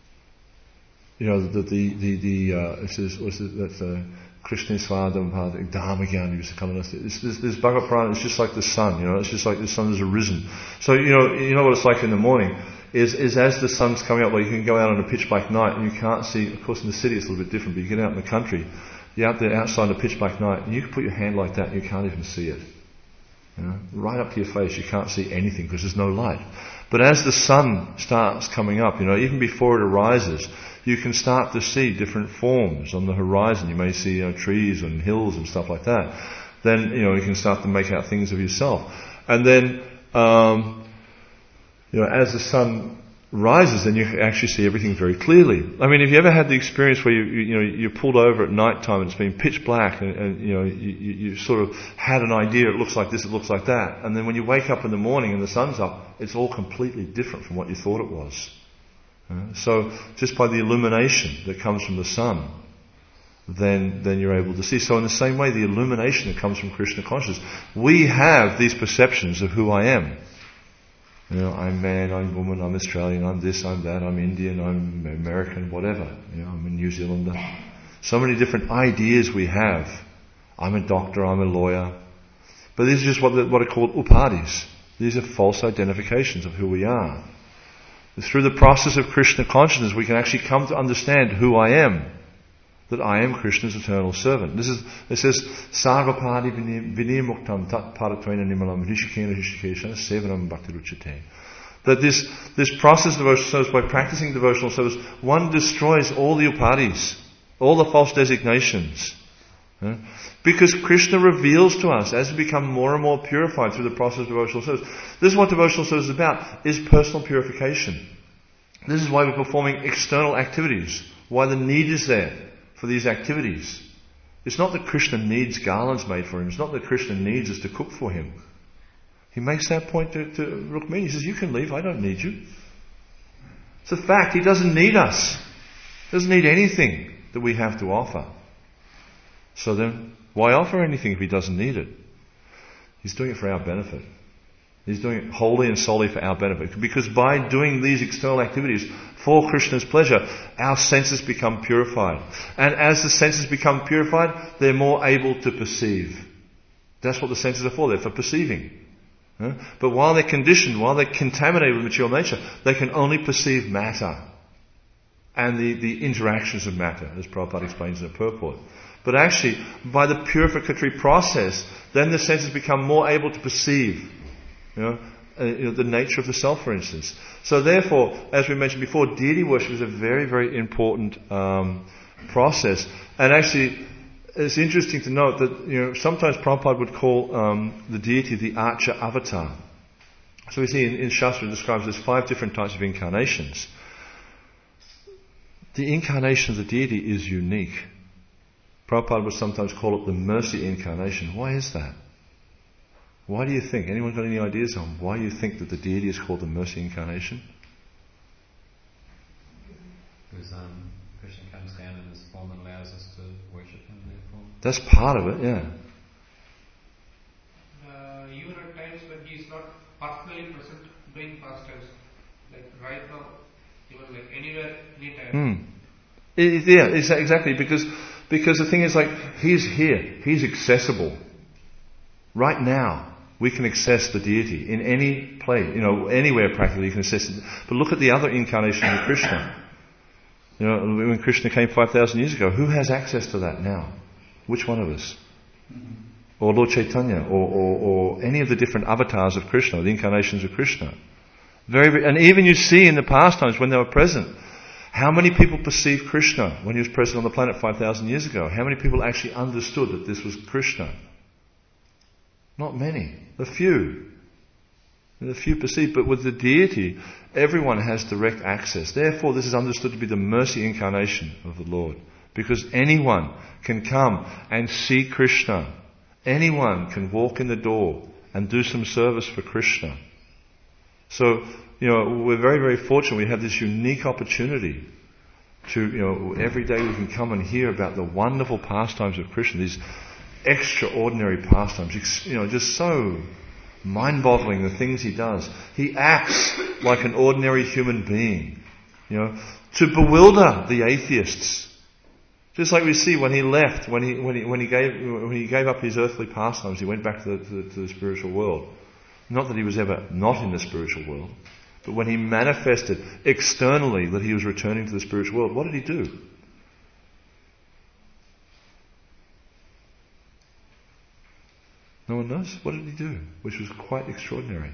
you know the the the, the uh, it says what's it, that's uh, Krishna Swadam Dharmagyan used to come and this this, this Bhagavad Purana is just like the sun, you know, it's just like the sun has arisen. So you know you know what it's like in the morning is is as the sun's coming up, like you can go out on a pitch black night and you can't see. Of course, in the city it's a little bit different, but you get out in the country, you're out there outside on a pitch black night, and you can put your hand like that and you can't even see it. You know, right up to your face, you can't see anything because there's no light. But as the sun starts coming up, you know, even before it arises, you can start to see different forms on the horizon. You may see, you know, trees and hills and stuff like that. Then, you know, you can start to make out things of yourself. And then, um, you know, as the sun rises, then you actually see everything very clearly. I mean, have you ever had the experience where you, you, you know, you're pulled over at night time and it's been pitch black and, and you know, you, you sort of had an idea, it looks like this, it looks like that. And then when you wake up in the morning and the sun's up, it's all completely different from what you thought it was. Uh, so just by the illumination that comes from the sun, then, then you're able to see. So in the same way, the illumination that comes from Krishna consciousness, we have these perceptions of who I am. You know, I'm man, I'm woman, I'm Australian, I'm this, I'm that, I'm Indian, I'm American, whatever. You know, I'm a New Zealander. So many different ideas we have. I'm a doctor, I'm a lawyer. But these are just what, the, what are called upadhis. These are false identifications of who we are. Through the process of Krishna consciousness, we can actually come to understand who I am. That I am Krishna's eternal servant. This is, it says, Sarvapadi vinimuktam tat paratvaina nimalam rishikena rishikesha sevanam bhakti ruchate. That this, this process of devotional service, by practicing devotional service, one destroys all the upadhis, all the false designations. Yeah? Because Krishna reveals to us, as we become more and more purified through the process of devotional service. This is what devotional service is about, is personal purification. This is why we're performing external activities, why the need is there for these activities. It's not that Krishna needs garlands made for him. It's not that Krishna needs us to cook for him. He makes that point to, to Rukmini. He says, you can leave, I don't need you. It's a fact, he doesn't need us. He doesn't need anything that we have to offer. So then, why offer anything if he doesn't need it? He's doing it for our benefit. He's doing it wholly and solely for our benefit. Because by doing these external activities for Krishna's pleasure, our senses become purified. And as the senses become purified, they're more able to perceive. That's what the senses are for. They're for perceiving. Huh? But while they're conditioned, while they're contaminated with material nature, they can only perceive matter. And the, the interactions of matter, as Prabhupada explains in the purport. But actually, by the purificatory process, then the senses become more able to perceive. You know, uh, you know, the nature of the self, for instance. So therefore, as we mentioned before, deity worship is a very, very important um, process. And actually, it's interesting to note that, you know, sometimes Prabhupada would call um, the deity the Archa Avatar. So we see in, in Shastra it describes there's five different types of incarnations. The incarnation of the deity is unique. Prabhupada would sometimes call it the mercy incarnation. Why is that? Why do you think? Anyone got any ideas on why you think that the deity is called the mercy incarnation? Because um, Krishna comes down in his form and allows us to worship him in that form. That's part of it, yeah. No, uh, even at times when he is not personally present doing pastimes, like right now, even like anywhere, anytime. Mm. It, yeah, exactly. Because because the thing is, like, he's here, he's accessible. Right now, we can access the deity in any place, you know, anywhere practically you can access it. But look at the other incarnation of Krishna. You know, when Krishna came five thousand years ago, who has access to that now? Which one of us? Mm-hmm. Or Lord Chaitanya, or, or, or any of the different avatars of Krishna, the incarnations of Krishna. Very, and even you see in the pastimes when they were present, how many people perceived Krishna when he was present on the planet five thousand years ago? How many people actually understood that this was Krishna? Not many. A few. A few perceived. But with the deity, everyone has direct access. Therefore, this is understood to be the mercy incarnation of the Lord. Because anyone can come and see Krishna. Anyone can walk in the door and do some service for Krishna. So, you know, we're very, very fortunate. We have this unique opportunity to, you know, every day we can come and hear about the wonderful pastimes of Krishna, these extraordinary pastimes, you know, just so mind-boggling the things he does. He acts like an ordinary human being, you know, to bewilder the atheists. Just like we see when he left, when he when he when he gave when he gave up his earthly pastimes, he went back to the, to the, to the spiritual world. Not that he was ever not in the spiritual world, but when he manifested externally that he was returning to the spiritual world, what did he do? No one knows. What did he do? Which was quite extraordinary.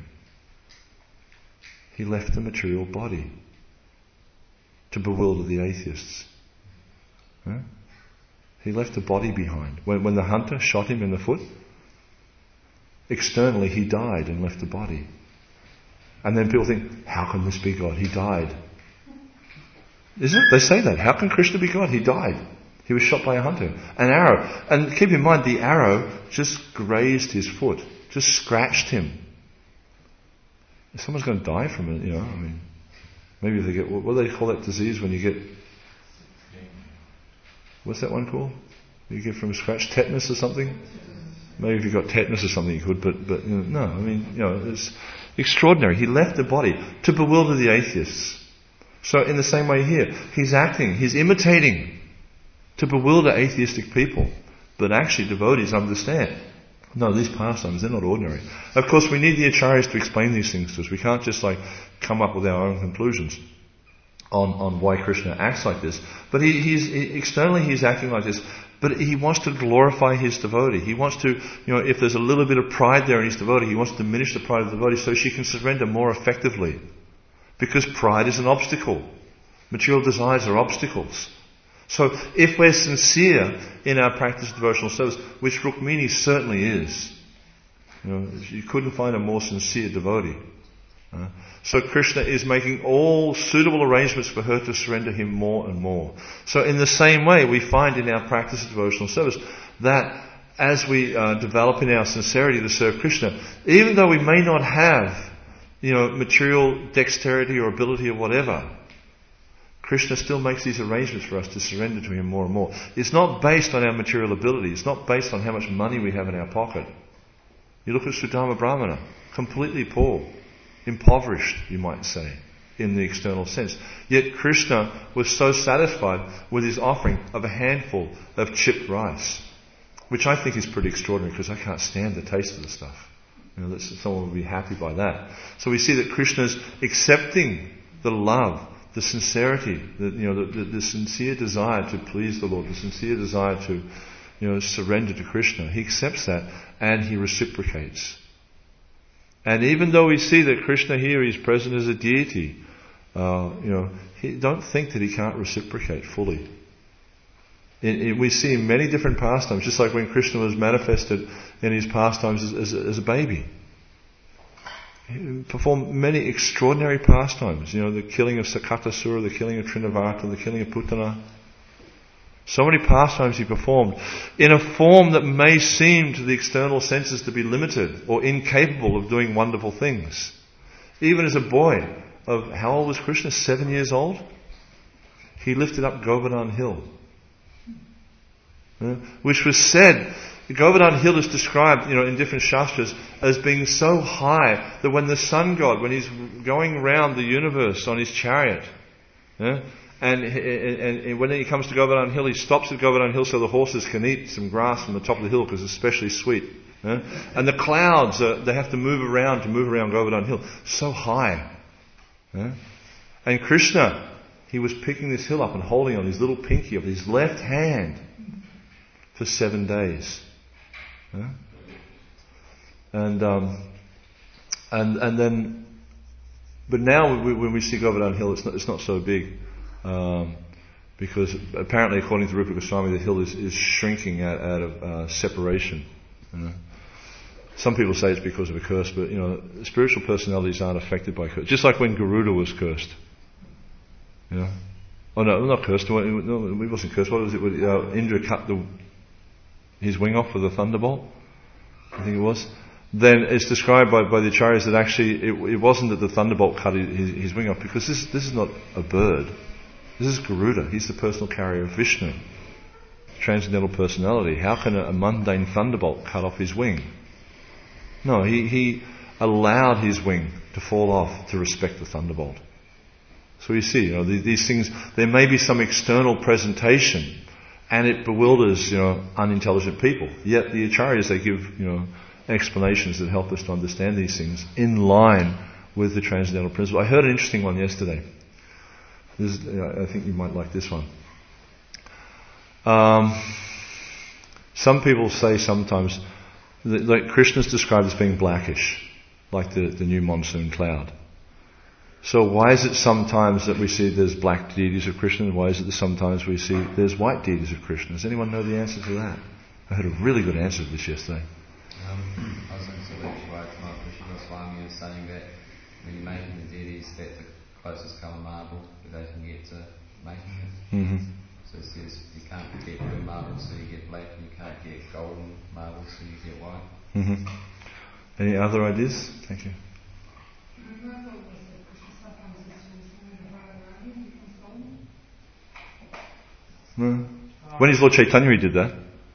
He left the material body to bewilder the atheists. Huh? He left the body behind. When, when the hunter shot him in the foot, externally he died and left the body. And then people think, how can this be God? He died. Isn't it? They say that. How can Krishna be God? He died. He was shot by a hunter. An arrow. And keep in mind, the arrow just grazed his foot. Just scratched him. If someone's going to die from it, you know, I mean, maybe if they get, what do they call that disease when you get, what's that one called? You get from a scratch, tetanus or something? Maybe if you got tetanus or something you could, but, but you know, no, I mean, you know, it's extraordinary. He left the body to bewilder the atheists. So in the same way here, he's acting, he's imitating to bewilder atheistic people. But actually devotees understand, no, these pastimes, they're not ordinary. Of course, we need the acharyas to explain these things to us. We can't just like come up with our own conclusions on, on why Krishna acts like this. But he, he's, he, externally he's acting like this. But he wants to glorify his devotee. He wants to, you know, if there's a little bit of pride there in his devotee, he wants to diminish the pride of the devotee so she can surrender more effectively. Because pride is an obstacle. Material desires are obstacles. So if we're sincere in our practice of devotional service, which Rukmini certainly is, you know, you couldn't find a more sincere devotee. Uh, so Krishna is making all suitable arrangements for her to surrender him more and more. So in the same way, we find in our practice of devotional service that as we uh, develop in our sincerity to serve Krishna, even though we may not have, you know, material dexterity or ability or whatever, Krishna still makes these arrangements for us to surrender to him more and more. It's not based on our material ability. It's not based on how much money we have in our pocket. You look at Sudama Brahmana, completely poor, impoverished, you might say, in the external sense. Yet Krishna was so satisfied with his offering of a handful of chipped rice, which I think is pretty extraordinary because I can't stand the taste of the stuff. You know, that someone would be happy by that. So we see that Krishna's accepting the love, the sincerity, the, you know, the, the, the sincere desire to please the Lord, the sincere desire to, you know, surrender to Krishna. He accepts that and he reciprocates. And even though we see that Krishna here is present as a deity, uh, you know, he, don't think that he can't reciprocate fully. It, it, we see in many different pastimes, just like when Krishna was manifested in his pastimes as, as, as a baby. He performed many extraordinary pastimes. You know, the killing of Sakatasura, the killing of Trinavarta, the killing of Putana. So many pastimes he performed in a form that may seem to the external senses to be limited or incapable of doing wonderful things. Even as a boy of, how old was Krishna? Seven years old? He lifted up Govardhan Hill. Uh, which was said Govardhan Hill is described, you know, in different shastras as being so high that when the sun god, when he's going round the universe on his chariot, yeah, and, and, and when he comes to Govardhan Hill, he stops at Govardhan Hill so the horses can eat some grass from the top of the hill because it's especially sweet. Yeah? And the clouds, are, they have to move around to move around Govardhan Hill. So high. Yeah? And Krishna, he was picking this hill up and holding on his little pinky of his left hand for seven days. Yeah? And um, and and then, but now we, when we see Govardhan Hill, it's not it's not so big, um, because apparently, according to Rupa Goswami, the hill is, is shrinking out, out of uh, separation. You know? Some people say it's because of a curse, but you know, spiritual personalities aren't affected by curse. Just like when Garuda was cursed. You know? Oh no, not cursed. No, it wasn't cursed. What was it? Uh, Indra cut the his wing off with a thunderbolt, I think it was. Then it's described by, by the acharyas that actually it, it wasn't that the thunderbolt cut his, his wing off, because this this is not a bird. This is Garuda. He's the personal carrier of Vishnu, transcendental personality. How can a, a mundane thunderbolt cut off his wing? No, he, he allowed his wing to fall off to respect the thunderbolt. So you see, you know, these, these things, there may be some external presentation, and it bewilders, you know, unintelligent people. Yet the acharyas, they give, you know, explanations that help us to understand these things in line with the transcendental principle. I heard an interesting one yesterday. This is, I think you might like this one. Um, some people say sometimes that, like, Krishna is described as being blackish, like the, the new monsoon cloud. So why is it sometimes that we see there's black deities of Krishna, and why is it that sometimes we see there's white deities of Krishna? Does anyone know the answer to that? I heard a really good answer to this yesterday. Um, I was listening to a lecture last night, Krishna Goswami was saying that when you're making the deities, that the closest colour marble that they can get to making it. Mm-hmm. So it says you can't get blue marble, so you get black, and you can't get golden marble, so you get white. Mm-hmm. Any other ideas? Thank you. No. When is Lord Chaitanya he did that?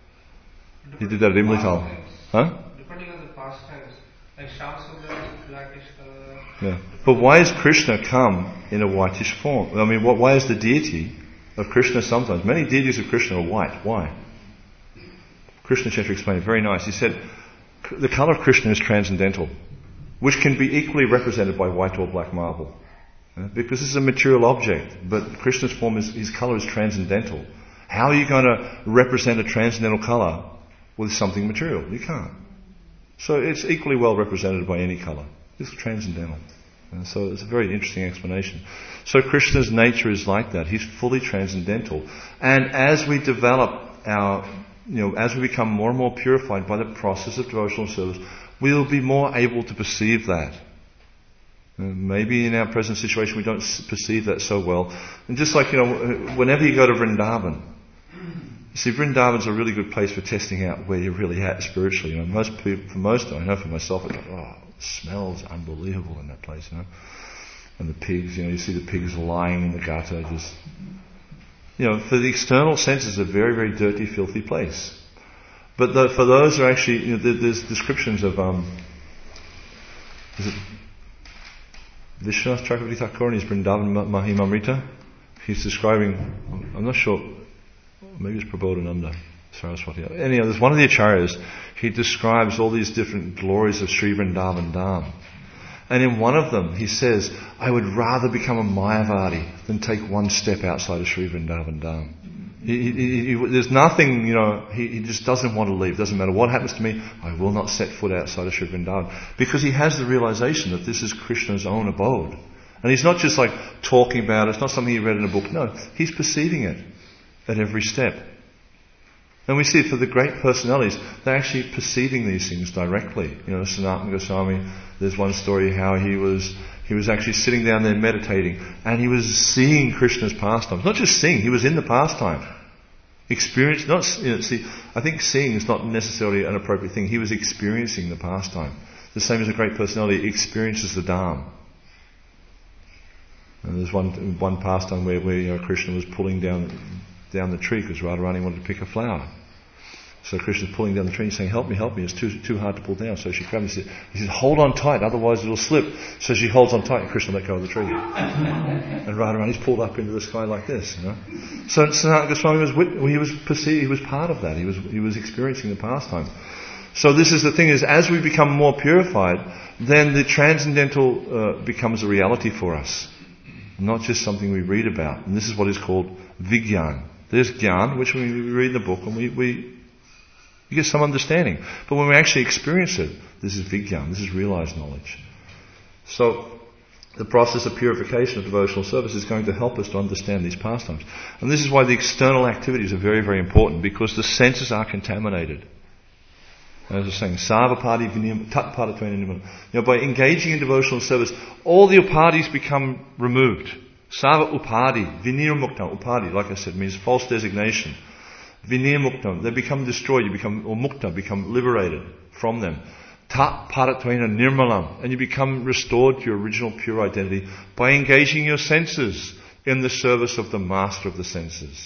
He did that at Imlital. Huh? Depending on the pastimes. Like Shamsundar is blackish color. Yeah. But why has Krishna come in a whitish form? I mean, what, why is the deity of Krishna sometimes? Many deities of Krishna are white. Why? Krishna Chaitra explained it very nice. He said, the colour of Krishna is transcendental, which can be equally represented by white or black marble. Because this is a material object, but Krishna's form is, his colour is transcendental. How are you going to represent a transcendental colour with something material? You can't. So it's equally well represented by any colour. It's transcendental. And so it's a very interesting explanation. So Krishna's nature is like that. He's fully transcendental. And as we develop our, you know, as we become more and more purified by the process of devotional service, we'll be more able to perceive that. Uh, maybe in our present situation we don't perceive that so well. And just like, you know, whenever you go to Vrindavan, you see, Vrindavan's a really good place for testing out where you're really at spiritually. You know, most people, for most, I know for myself, it's like, oh, it smells unbelievable in that place, you know. And the pigs, you know, you see the pigs lying in the gutter, just, you know, for the external senses, a very, very dirty, filthy place. But the, for those who are actually, you know, there's descriptions of, um, is it Vishwanath Chakravarti Thakur in his Vrindavan Mahimamrita? He's describing, I'm not sure, maybe it's Prabodhananda, Saraswati. Anyhow, there's one of the acharyas, he describes all these different glories of Sri Vrindavan Dham. And in one of them, he says, I would rather become a Mayavadi than take one step outside of Sri Vrindavan Dham. He, he, he, there's nothing, you know, he, he just doesn't want to leave. Doesn't matter what happens to me, I will not set foot outside of Sri Vrindavan. Because he has the realization that this is Krishna's own abode. And he's not just like talking about it, it's not something he read in a book. No, he's perceiving it at every step. And we see it for the great personalities, they're actually perceiving these things directly. You know, Sanatana Goswami, there's one story how he was he was actually sitting down there meditating, and he was seeing Krishna's pastimes. Not just seeing, he was in the pastime. Experience, not, you know, see, I think seeing is not necessarily an appropriate thing. He was experiencing the pastime. The same as a great personality experiences the Dham. And there's one one pastime where, where you know, Krishna was pulling down down the tree because Radharani wanted to pick a flower. So Krishna's pulling down the tree and saying, help me, help me, it's too too hard to pull down. So she grabs him, he says, hold on tight, otherwise it'll slip. So she holds on tight and Krishna let go of the tree. And Radharani, he's pulled up into the sky like this, you know. So Sanatana Goswami was, he was perceived, he was part of that, he was, he was experiencing the pastime. So this is the thing, is as we become more purified, then the transcendental uh, becomes a reality for us. Not just something we read about. And this is what is called Vigyan. There's Gyan, which we read in the book and we, we you get some understanding. But when we actually experience it, this is Vigyan, this is realized knowledge. So the process of purification of devotional service is going to help us to understand these pastimes. And this is why the external activities are very, very important, because the senses are contaminated. As I was saying, Sarvapadi Viniyam Tat Padatvaina Nimmana. You know, by engaging in devotional service, all the upadis become removed. Sarva Upadi, Vinirmuktam, Upadi, like I said, means false designation. Vinirmuktam, they become destroyed, you become, or Mukta, become liberated from them. Tat Padatvaina Nirmalam, and you become restored to your original pure identity by engaging your senses in the service of the master of the senses.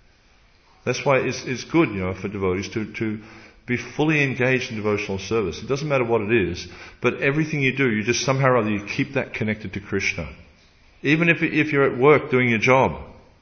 That's why it's, it's good, you know, for devotees to, to be fully engaged in devotional service. It doesn't matter what it is, but everything you do, you just somehow or other, you keep that connected to Krishna. Even if if you're at work doing your job.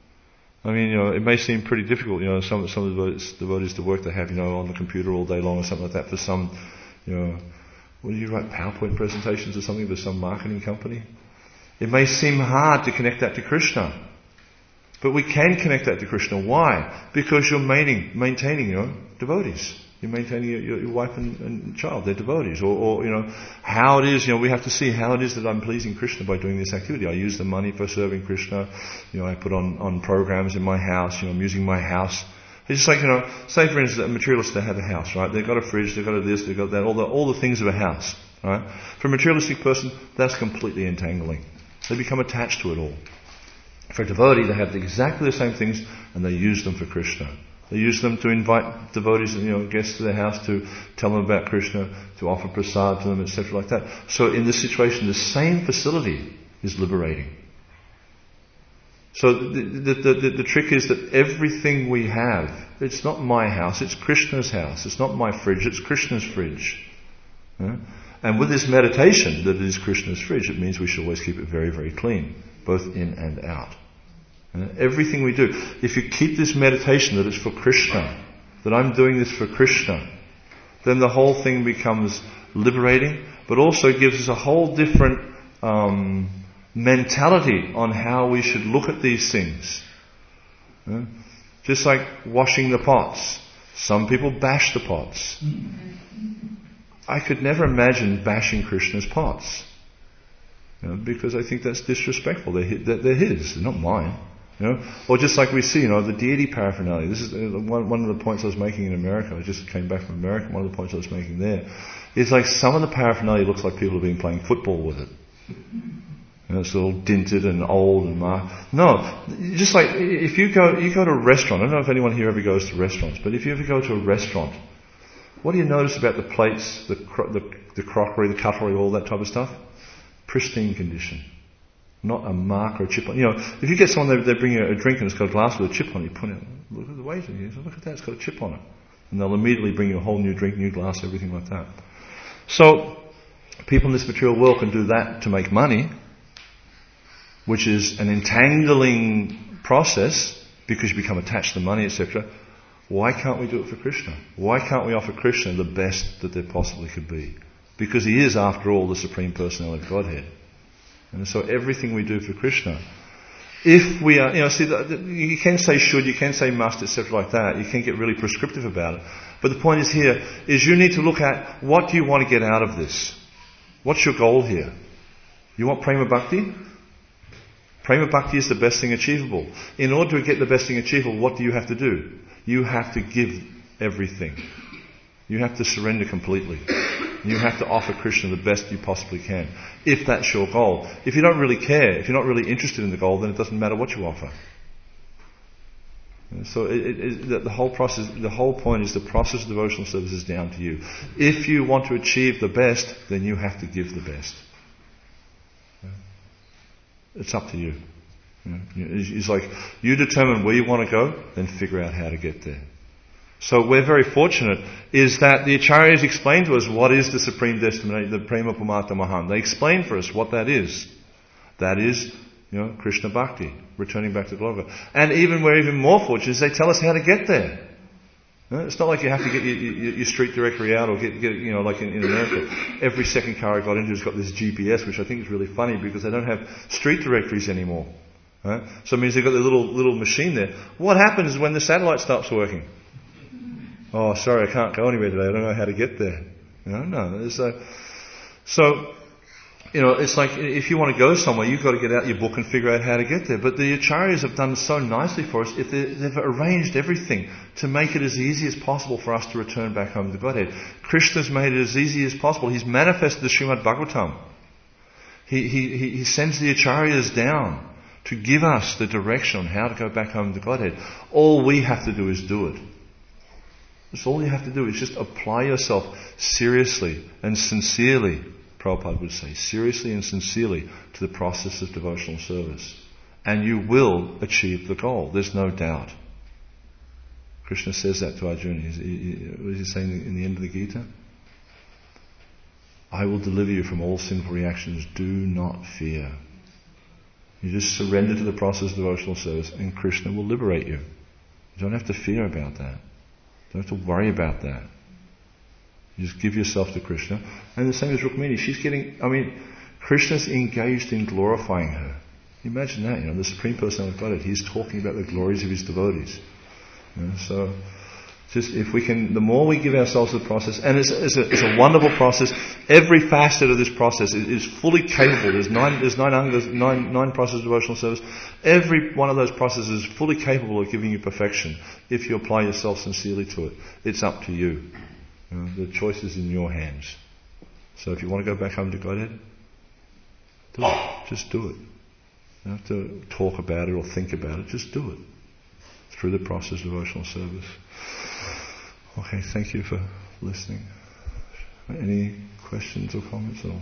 I mean, you know, it may seem pretty difficult, you know, some some of the devotees, devotees to work they have, you know, on the computer all day long or something like that for some, you know, what do you write, PowerPoint presentations or something for some marketing company? It may seem hard to connect that to Krishna. But we can connect that to Krishna. Why? Because you're maintaining, maintaining your devotees. You're maintaining your, your, your wife and, and child, they're devotees. Or, or, you know, how it is, you know, we have to see how it is that I'm pleasing Krishna by doing this activity. I use the money for serving Krishna. You know, I put on, on programs in my house, you know, I'm using my house. It's just like, you know, say for instance, a materialist, they have a house, right? They've got a fridge, they've got a this, they've got that, all the, all the things of a house, right? For a materialistic person, that's completely entangling. They become attached to it all. For a devotee, they have exactly the same things and they use them for Krishna. They use them to invite devotees, you know, guests to their house to tell them about Krishna, to offer prasad to them, et cetera like that. So in this situation, the same facility is liberating. So the, the, the, the trick is that everything we have, it's not my house, it's Krishna's house. It's not my fridge, it's Krishna's fridge. Yeah? And with this meditation that it is Krishna's fridge, it means we should always keep it very, very clean, both in and out. Uh, everything we do, if you keep this meditation that it's for Krishna, that I'm doing this for Krishna, then the whole thing becomes liberating, but also gives us a whole different um, mentality on how we should look at these things. Uh, just like washing the pots. Some people bash the pots. I could never imagine bashing Krishna's pots. You know, because I think that's disrespectful. They're, they're his, they're not mine. You know? Or just like we see, you know, the deity paraphernalia. This is one, one of the points I was making in America. I just came back from America. One of the points I was making there is like some of the paraphernalia looks like people have been playing football with it. You know, it's all dinted and old and marked. No, just like if you go, you go to a restaurant. I don't know if anyone here ever goes to restaurants, but if you ever go to a restaurant, what do you notice about the plates, the, cro- the, the crockery, the cutlery, all that type of stuff? Pristine condition. Not a mark or a chip on. You know, if you get someone, they, they bring you a drink and it's got a glass with a chip on it, you point out, look at the waiter, you say, look at that, it's got a chip on it. And they'll immediately bring you a whole new drink, new glass, everything like that. So, people in this material world can do that to make money, which is an entangling process, because you become attached to the money, et cetera. Why can't we do it for Krishna? Why can't we offer Krishna the best that there possibly could be? Because he is, after all, the Supreme Personality of Godhead. And so everything we do for Krishna, if we are, you know, see, the, the, you can say should, you can say must, et cetera like that. You can get really prescriptive about it. But the point is here, is you need to look at what do you want to get out of this? What's your goal here? You want Prema Bhakti? Prema Bhakti is the best thing achievable. In order to get the best thing achievable, what do you have to do? You have to give everything. You have to surrender completely. You have to offer Krishna the best you possibly can, if that's your goal. If you don't really care, if you're not really interested in the goal, then it doesn't matter what you offer. And so it, it, it, the whole process, the whole point is the process of devotional service is down to you. If you want to achieve the best, then you have to give the best. It's up to you. It's like, you determine where you want to go, then figure out how to get there. So we're very fortunate is that the Acharyas explain to us what is the Supreme Destination, the Prema Pumata Mahan. They explain for us what that is. That is, you know, Krishna Bhakti, returning back to Gloria. And even we're even more fortunate is they tell us how to get there. No, it's not like you have to get your, your, your street directory out or get, get you know, like in, in America. Every second car I got into has got this G P S, which I think is really funny because they don't have street directories anymore. Right? So it means they've got the little little machine there. What happens when the satellite stops working? Oh, sorry, I can't go anywhere today. I don't know how to get there. You know, no. There's a, so, you know, it's like if you want to go somewhere, you've got to get out your book and figure out how to get there. But the Acharyas have done so nicely for us. If they've arranged everything to make it as easy as possible for us to return back home to Godhead. Krishna's made it as easy as possible. He's manifested the Srimad Bhagavatam. He, he, he sends the Acharyas down to give us the direction on how to go back home to Godhead. All we have to do is do it. That's all you have to do is just apply yourself seriously and sincerely, Prabhupada would say, seriously and sincerely to the process of devotional service. And you will achieve the goal. There's no doubt. Krishna says that to Arjuna. What is he saying in the end of the Gita? I will deliver you from all sinful reactions. Do not fear. You just surrender to the process of devotional service and Krishna will liberate you. You don't have to fear about that. You don't have to worry about that. You just give yourself to Krishna. And the same as Rukmini. She's getting, I mean, Krishna's engaged in glorifying her. Imagine that, you know, the Supreme Personality of Godhead. He's talking about the glories of his devotees. You know, so, just if we can, the more we give ourselves to the process, and it's, it's, a, it's a wonderful process. Every facet of this process is, is fully capable. There's nine, there's nine angas, nine, nine processes of devotional service. Every one of those processes is fully capable of giving you perfection if you apply yourself sincerely to it. It's up to you. You know, the choice is in your hands. So if you want to go back home to Godhead, do it. Just do it. You don't have to talk about it or think about it. Just do it. Through the process of devotional service. Okay, thank you for listening. Any questions or comments at all?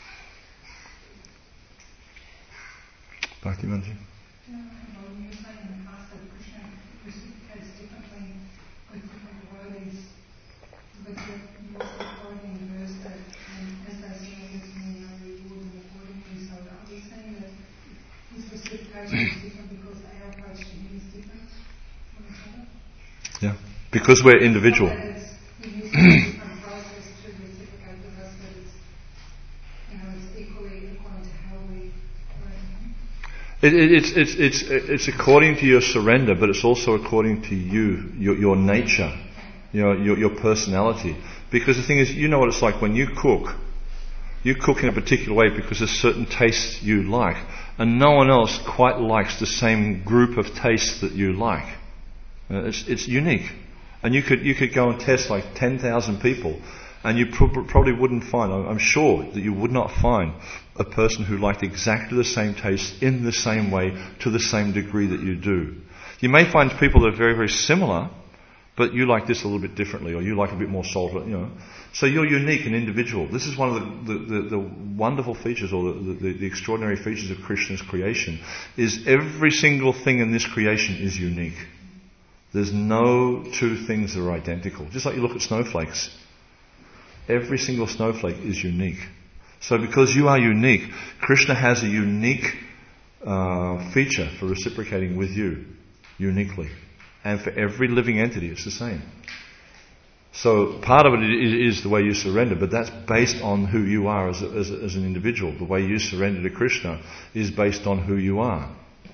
Bhakti Manji? Yeah, well, you were saying in the past that Krishna reciprocates differently with different devotees, but you also quoting the verse that um, as they surrender to me, I reward them accordingly. So are we saying that his reciprocation is different because our approach to him is different from each other? Yeah, because we're individual. He uses a different process to reciprocate with us, but it's, you know, it's equally according to how we relate to him. It, it, it's, it's, it's, it's according to your surrender, but it's also according to you, your, your nature, you know, your, your personality. Because the thing is, you know what it's like when you cook. You cook in a particular way because there's certain tastes you like, and no one else quite likes the same group of tastes that you like. Uh, it's, it's unique. And you could, you could go and test like ten thousand people, and you pr- probably wouldn't find, I'm sure that you would not find a person who liked exactly the same taste in the same way to the same degree that you do. You may find people that are very, very similar, but you like this a little bit differently, or you like a bit more salt, you know. So you're unique and individual. This is one of the, the, the, the wonderful features, or the, the, the extraordinary features of Krishna's creation, is every single thing in this creation is unique. There's no two things that are identical. Just like you look at snowflakes. Every single snowflake is unique. So because you are unique, Krishna has a unique uh, feature for reciprocating with you, uniquely. And for every living entity, it's the same. So part of it is, is the way you surrender, but that's based on who you are as, a, as, a, as an individual. The way you surrender to Krishna is based on who you are.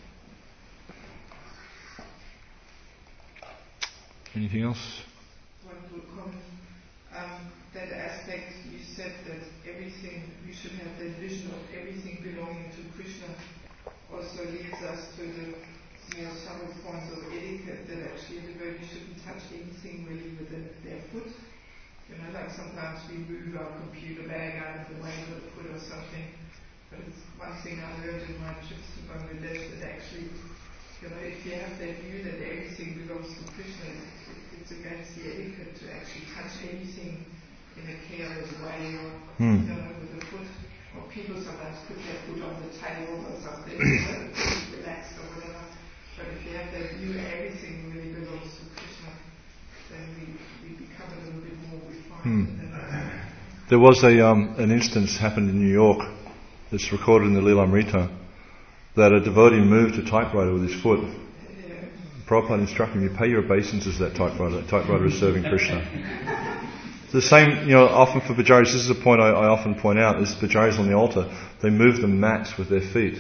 Anything else? One quick comment. Um, that aspect, you said that everything, we should have that vision of everything belonging to Krishna, also leads us to the more subtle points of etiquette that actually the devotee shouldn't touch anything really with the, their foot. You know, like sometimes we move our computer bag out of the way with a foot or something. But it's one thing I learned in my trips to Bangladesh that actually, you know, if you have that view that everything belongs to Krishna, it's against the etiquette to actually touch anything in a careless way or, hmm. you know, with a foot. Or people sometimes put their foot on the table or something, you know, relaxed or whatever. But if you have that view, everything really belongs to Krishna, then Hmm. There was a um, an instance happened in New York. It's recorded in the Lilamrita that a devotee moved a typewriter with his foot. Prabhupada instructed him, you pay your obeisances to that typewriter. That typewriter is serving Krishna. It's the same, you know, often for pujaris, this is a point I, I often point out, is pujaris on the altar, they move the mats with their feet.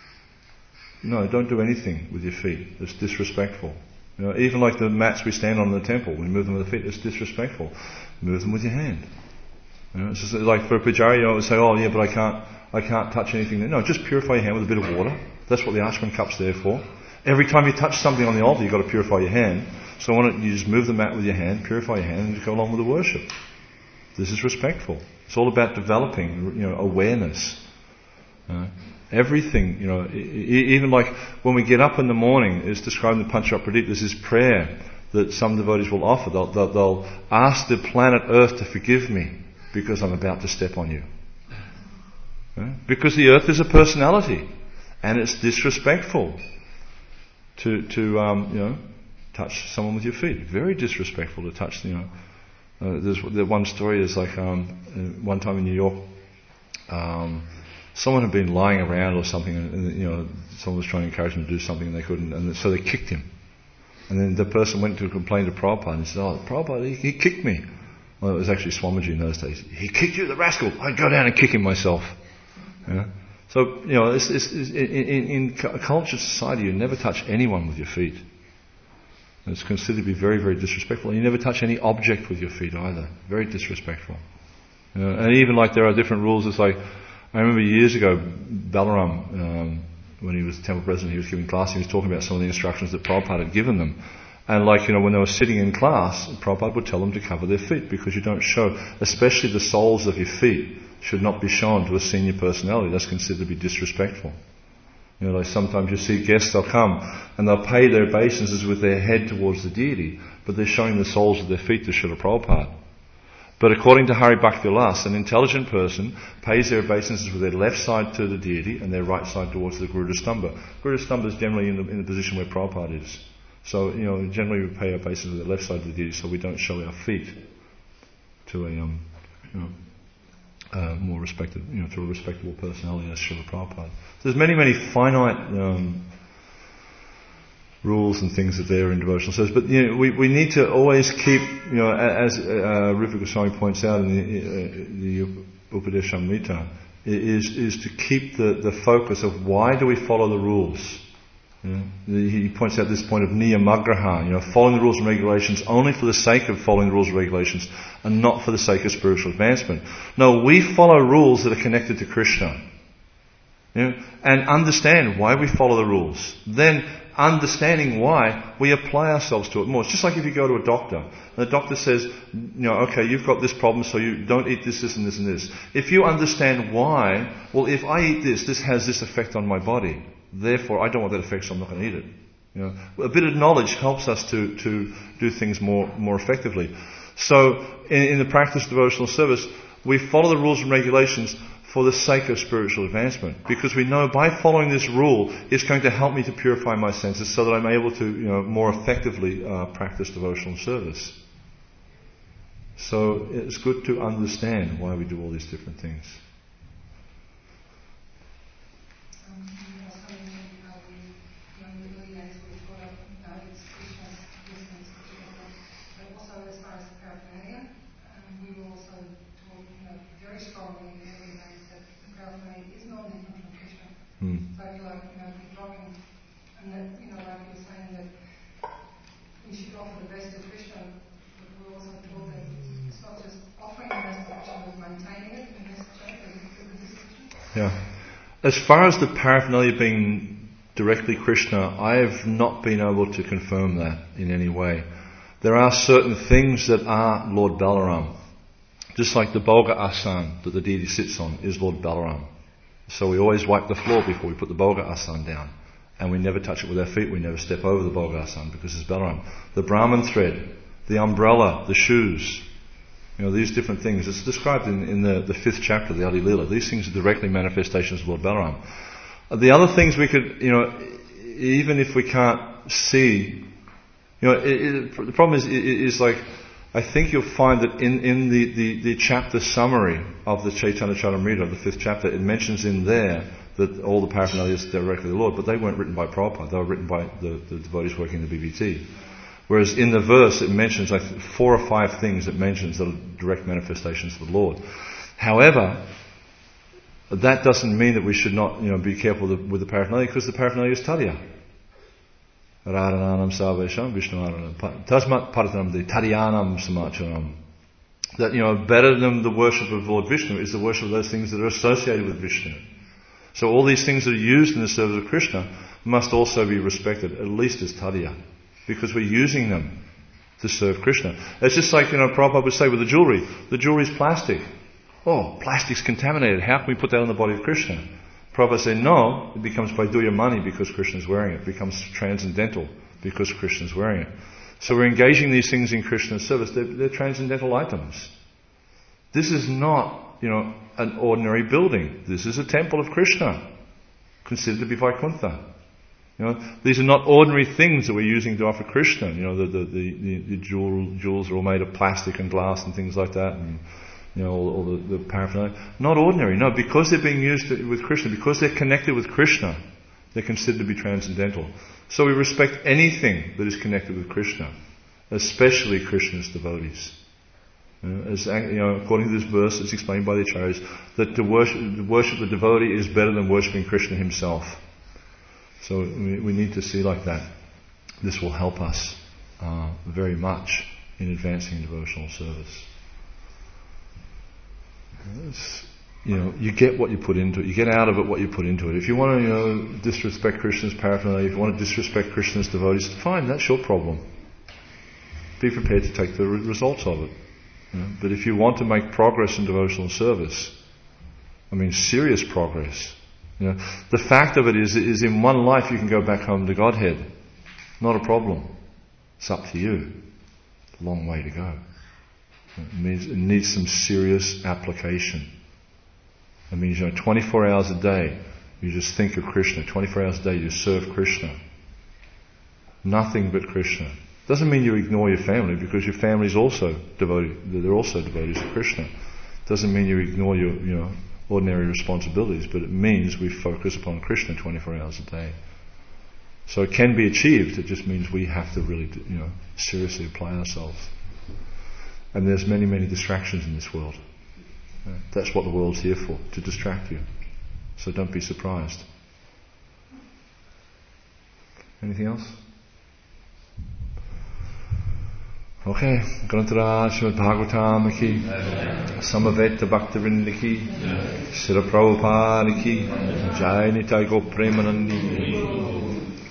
No, don't do anything with your feet. It's disrespectful. You know, even like the mats we stand on in the temple, we move them with the feet, it's disrespectful. Move them with your hand. You know, it's just like for a pujari, you know, say, oh yeah, but I can't, I can't touch anything there. No, just purify your hand with a bit of water. That's what the ashram cup's there for. Every time you touch something on the altar, you've got to purify your hand. So why don't you just move the mat with your hand, purify your hand, and just go along with the worship. This is respectful. It's all about developing, you know, awareness. Uh, everything, you know, e- even like when we get up in the morning, it's described in the Pancharatta Pradip, there's this prayer that some devotees will offer. They'll, they'll, they'll ask the planet Earth to forgive me because I'm about to step on you. Uh, because the Earth is a personality, and it's disrespectful to, to um, you know, touch someone with your feet. Very disrespectful to touch, you know. Uh, there's the one story is like um, one time in New York, um, someone had been lying around or something, and, and you know, someone was trying to encourage him to do something and they couldn't, and so they kicked him. And then the person went to complain to Prabhupada and he said, "Oh, Prabhupada, he, he kicked me." Well, it was actually Swamiji in those days. "He kicked you, the rascal! I'd go down and kick him myself." Yeah? So, you know, it's, it's, it's, in, in, in a cultured society, you never touch anyone with your feet. It's considered to be very, very disrespectful. And you never touch any object with your feet either. Very disrespectful. You know, and even like there are different rules. It's like, I remember years ago, Balaram, um, when he was temple president, he was giving class, he was talking about some of the instructions that Prabhupada had given them. And like, you know, when they were sitting in class, Prabhupada would tell them to cover their feet because you don't show, especially the soles of your feet, should not be shown to a senior personality. That's considered to be disrespectful. You know, like sometimes you see guests, they'll come and they'll pay their obeisances with their head towards the deity, but they're showing the soles of their feet to Srila Prabhupada. But according to Hari Bhakti Vilas, an intelligent person pays their obeisances with their left side to the deity and their right side towards the Garuda Stamba. Garuda Stamba is generally in the, in the position where Prabhupada is. So, you know, generally we pay our obeisances with the left side of the deity so we don't show our feet to a, um, you know, Uh, more respected, you know, to a respectable personality as Srila Prabhupada. So there's many, many finite um, rules and things that there in devotional service, but you know, we, we need to always keep, you know, as uh, Rupa Goswami points out in the, uh, the Upadeshamrita, is is to keep the, the focus of why do we follow the rules. You know, he points out this point of niyamagraha, you know, following the rules and regulations only for the sake of following the rules and regulations and not for the sake of spiritual advancement. No, we follow rules that are connected to Krishna. You know, and understand why we follow the rules. Then, understanding why, we apply ourselves to it more. It's just like if you go to a doctor, and the doctor says, you know, okay, you've got this problem, so you don't eat this, this and this and this. If you understand why, well, if I eat this, this has this effect on my body. Therefore, I don't want that effect, so I'm not going to eat it. You know, a bit of knowledge helps us to, to do things more, more effectively. So, in, in the practice of devotional service, we follow the rules and regulations for the sake of spiritual advancement, because we know by following this rule, it's going to help me to purify my senses, so that I'm able to, you know, more effectively uh, practice devotional service. So, it's good to understand why we do all these different things. Hmm. So I feel like, you know, keep dropping, and that, you know, like you were saying, that we should offer the best to Krishna, but we're also told that it's not just offering the best to Krishna, but maintaining it in the best shape, and the discipline. Yeah. As far as the paraphernalia being directly Krishna, I have not been able to confirm that in any way. There are certain things that are Lord Balaram. Just like the Bolga Asan that the deity sits on is Lord Balaram. So we always wipe the floor before we put the Bolga Asan down. And we never touch it with our feet, we never step over the Bolga Asan because it's Balaram. The Brahman thread, the umbrella, the shoes, you know, these different things. It's described in, in the, the fifth chapter of the Adi Lila. These things are directly manifestations of Lord Balaram. The other things we could, you know, even if we can't see, you know, it, it, the problem is, is like, I think you'll find that in, in the, the, the chapter summary of the Chaitanya Charitamrita, the fifth chapter, it mentions in there that all the paraphernalia is directly the Lord, but they weren't written by Prabhupada, they were written by the, the devotees working in the B B T. Whereas in the verse it mentions like four or five things it mentions that are direct manifestations of the Lord. However, that doesn't mean that we should not, you know, be careful with the, with the paraphernalia, because the paraphernalia is Tadya. Radhananam Sarvesham Vishnuaranam Tasmat Paratanam De Tadyanam Samacharam. That, you know, better than the worship of Lord Vishnu is the worship of those things that are associated with Vishnu. So all these things that are used in the service of Krishna must also be respected, at least as Tadya, because we're using them to serve Krishna. It's just like, you know, Prabhupada would say with the jewellery, the jewellery is plastic. Oh, plastic's contaminated, how can we put that on the body of Krishna? Prabhupada said, no, it becomes Vaidurya money because Krishna's wearing it. It becomes transcendental because Krishna's wearing it. So we're engaging these things in Krishna's service. They're, they're transcendental items. This is not, you know, an ordinary building. This is a temple of Krishna, considered to be Vaikuntha. You know, these are not ordinary things that we're using to offer Krishna. You know, the the the, the, the jewel, jewels are all made of plastic and glass and things like that, and you know, all, all the, the paraphernalia. Not ordinary. No, because they're being used to, with Krishna, because they're connected with Krishna, they're considered to be transcendental. So we respect anything that is connected with Krishna, especially Krishna's devotees. You know, as, you know, according to this verse, it's explained by the Acharyas that to worship, to worship the devotee is better than worshipping Krishna himself. So we, we need to see like that. This will help us uh, very much in advancing devotional service. It's, you know, you get what you put into it. You get out of it what you put into it. If you want to, you know, disrespect Krishna's paraphernalia, if you want to disrespect Krishna's devotees, fine, that's your problem. Be prepared to take the re- results of it. You know? But if you want to make progress in devotional service, I mean serious progress, you know, the fact of it is, is in one life you can go back home to Godhead. Not a problem. It's up to you. A long way to go. It means it needs some serious application. It means, you know, twenty-four hours a day you just think of Krishna. twenty-four hours a day you serve Krishna. Nothing but Krishna. Doesn't mean you ignore your family, because your family is also devoted. They're also devotees of Krishna. Doesn't mean you ignore your, you know, ordinary responsibilities, but it means we focus upon Krishna twenty-four hours a day. So it can be achieved. It just means we have to really, you know, seriously apply ourselves. And there's many, many distractions in this world. That's what the world's here for, to distract you. So don't be surprised. Anything else? Okay. Grantaraj Srimad Bhagavatam ki, Samaveta Bhaktivinoda ki, Srila Prabhupada ki, Jai Nitai Go Premanandi.